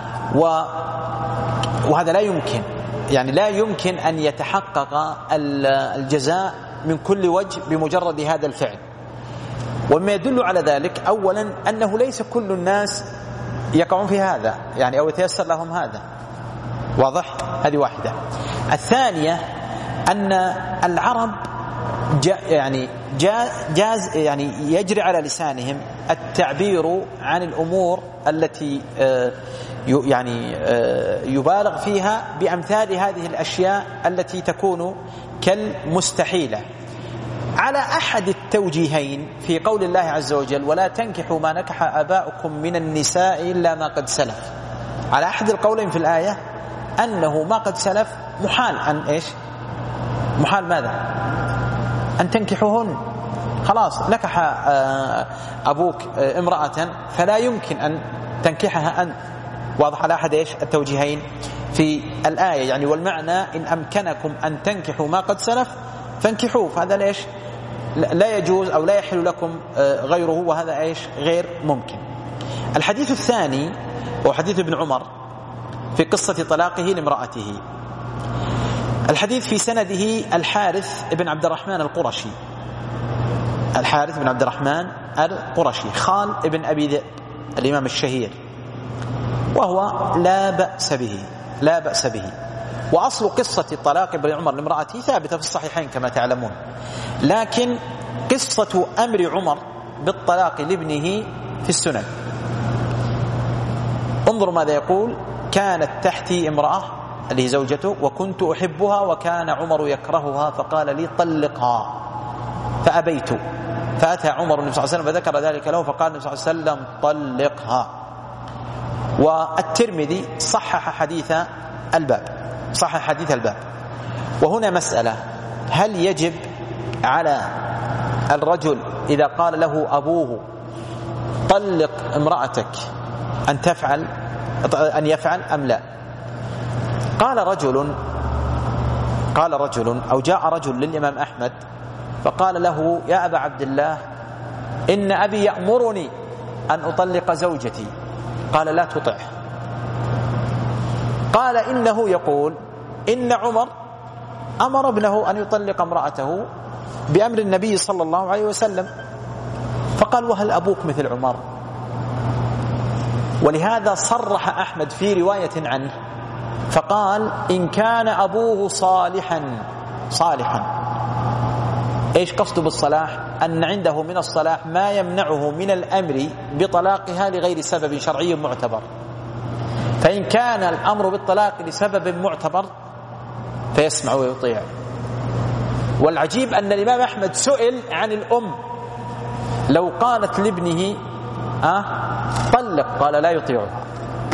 وهذا لا يمكن يعني لا يمكن أن يتحقق الجزاء من كل وجه بمجرد هذا الفعل. وما يدل على ذلك أولا أنه ليس كل الناس يقعون في هذا يعني أو يتيسر لهم هذا، واضح؟ هذه واحدة. الثانية أن العرب جا يعني جاز يعني يجري على لسانهم التعبير عن الأمور التي يعني يبالغ فيها بأمثال هذه الأشياء التي تكون كالمستحيلة. على أحد التوجيهين في قول الله عز وجل ولا تنكحوا ما نكح آباؤكم من النساء إلا ما قد سلف، على أحد القولين في الآية أنه ما قد سلف محال أن إيش محال ماذا أن تنكحوهن، خلاص نكح أبوك امرأة فلا يمكن أن تنكحها أنت، واضح على أحد إيش التوجيهين في الآية يعني، والمعنى إن أمكنكم أن تنكحوا ما قد سلف فانكحوه، فهذا ليش لا يجوز أو لا يحل لكم غيره، وهذا إيش غير ممكن. الحديث الثاني هو حديث ابن عمر في قصة طلاقه لامرأته. الحديث في سنده الحارث بن عبد الرحمن القرشي، الحارث بن عبد الرحمن القرشي خال ابن أبي ذئب الإمام الشهير، وهو لا بأس به لا بأس به وأصل قصة الطلاق ابن عمر لامرأته ثابتة في الصحيحين كما تعلمون، لكن قصة أمر عمر بالطلاق لابنه في السنن. انظروا ماذا يقول: كانت تحتي امرأة اللي هي زوجته وكنت أحبها وكان عمر يكرهها فقال لي طلقها فأبيت، فأتى عمر النبي صلى الله عليه وسلم فذكر ذلك له فقال النبي صلى الله عليه وسلم طلقها. والترمذي صحح حديث الباب صحح حديث الباب. وهنا مسألة: هل يجب على الرجل إذا قال له أبوه طلق امرأتك أن تفعل أن يفعل أم لا؟ قال رجل قال رجل أو جاء رجل للإمام أحمد فقال له: يا أبا عبد الله إن أبي يأمرني أن أطلق زوجتي. قال: لا تطعه. قال: إنه يقول إن عمر أمر ابنه أن يطلق امرأته بأمر النبي صلى الله عليه وسلم. فقال: وهل أبوك مثل عمر؟ ولهذا صرح أحمد في رواية عنه فقال: إن كان أبوه صالحا صالحا. إيش قصده بالصلاح؟ أن عنده من الصلاح ما يمنعه من الأمر بطلاقها لغير سبب شرعي معتبر، فإن كان الأمر بالطلاق لسبب معتبر فيسمع ويطيع. والعجيب أن الإمام أحمد سئل عن الأم لو قالت لابنه أه طلق قال لا يطيعها.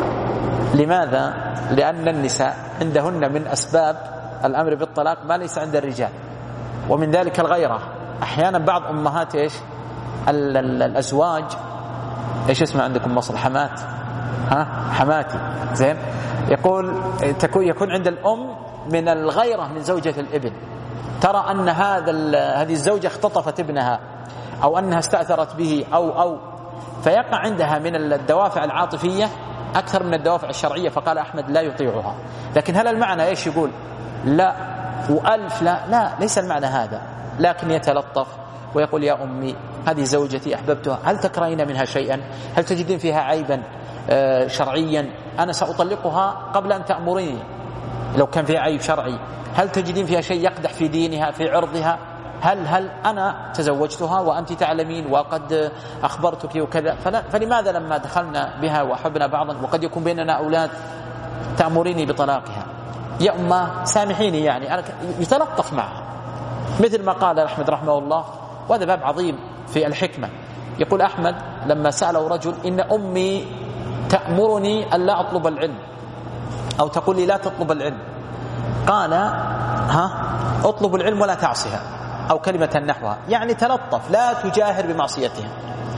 لماذا؟ لأن النساء عندهن من أسباب الأمر بالطلاق ما ليس عند الرجال، ومن ذلك الغيرة. أحيانا بعض أمهات إيش ال ال الأزواج إيش اسمه عندكم مصر حمات ها حماتي زين يقول تكون يكون عند الأم من الغيرة من زوجة الابن، ترى أن هذا هذه الزوجة اختطفت ابنها أو أنها استأثرت به أو أو فيقع عندها من الدوافع العاطفية أكثر من الدوافع الشرعية. فقال أحمد لا يطيعها. لكن هل المعنى إيش يقول لا وألف لا؟ لا، ليس المعنى هذا، لكن يتلطف ويقول: يا أمي هذه زوجتي أحببتها، هل تكرهين منها شيئا؟ هل تجدين فيها عيبا آه شرعيا؟ أنا سأطلقها قبل أن تأمريني لو كان فيها عيب شرعي. هل تجدين فيها شيء يقدح في دينها في عرضها؟ هل هل أنا تزوجتها وأنت تعلمين وقد أخبرتك وكذا، فلماذا لما دخلنا بها وأحبنا بعضا وقد يكون بيننا أولاد تأمريني بطلاقها؟ يا أمه سامحيني، يعني أنا يتلطف معها. مثل ما قال أحمد رحمه الله، وهذا باب عظيم في الحكمة. يقول أحمد لما سأله رجل: إن أمي تأمرني أن لا أطلب العلم أو تقول لي لا تطلب العلم، قال: ها أطلب العلم ولا تعصها، أو كلمة نحوها، يعني تلطف لا تجاهر بمعصيتها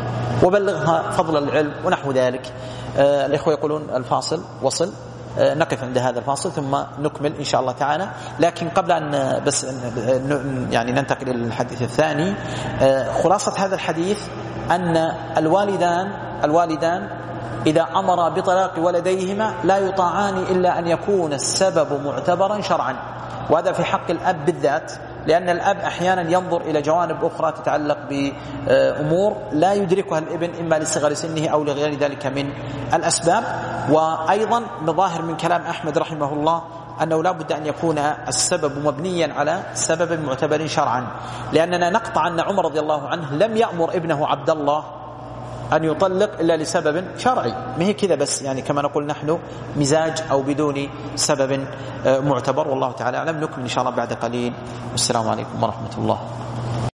وبلغها فضل العلم ونحو ذلك. آه الإخوة يقولون الفاصل وصل، آه نقف عند هذا الفاصل ثم نكمل إن شاء الله تعالى. لكن قبل أن بس يعني ننتقل إلى الحديث الثاني، آه خلاصة هذا الحديث أن الوالدان الوالدان إذا أمر بطلاق ولديهما لا يطاعان إلا أن يكون السبب معتبرا شرعا، وهذا في حق الأب بالذات، لأن الأب أحيانا ينظر إلى جوانب أخرى تتعلق بأمور لا يدركها الابن إما لصغر سنه أو لغير ذلك من الأسباب. وأيضا بظاهر من كلام أحمد رحمه الله أنه لا بد أن يكون السبب مبنيا على سبب معتبر شرعا، لأننا نقطع أن عمر رضي الله عنه لم يأمر ابنه عبد الله أن يطلق إلا لسبب شرعي، ما هي كذا بس يعني كما نقول نحن مزاج أو بدون سبب معتبر. والله تعالى أعلم. نكمل إن شاء الله بعد قليل. والسلام عليكم ورحمة الله.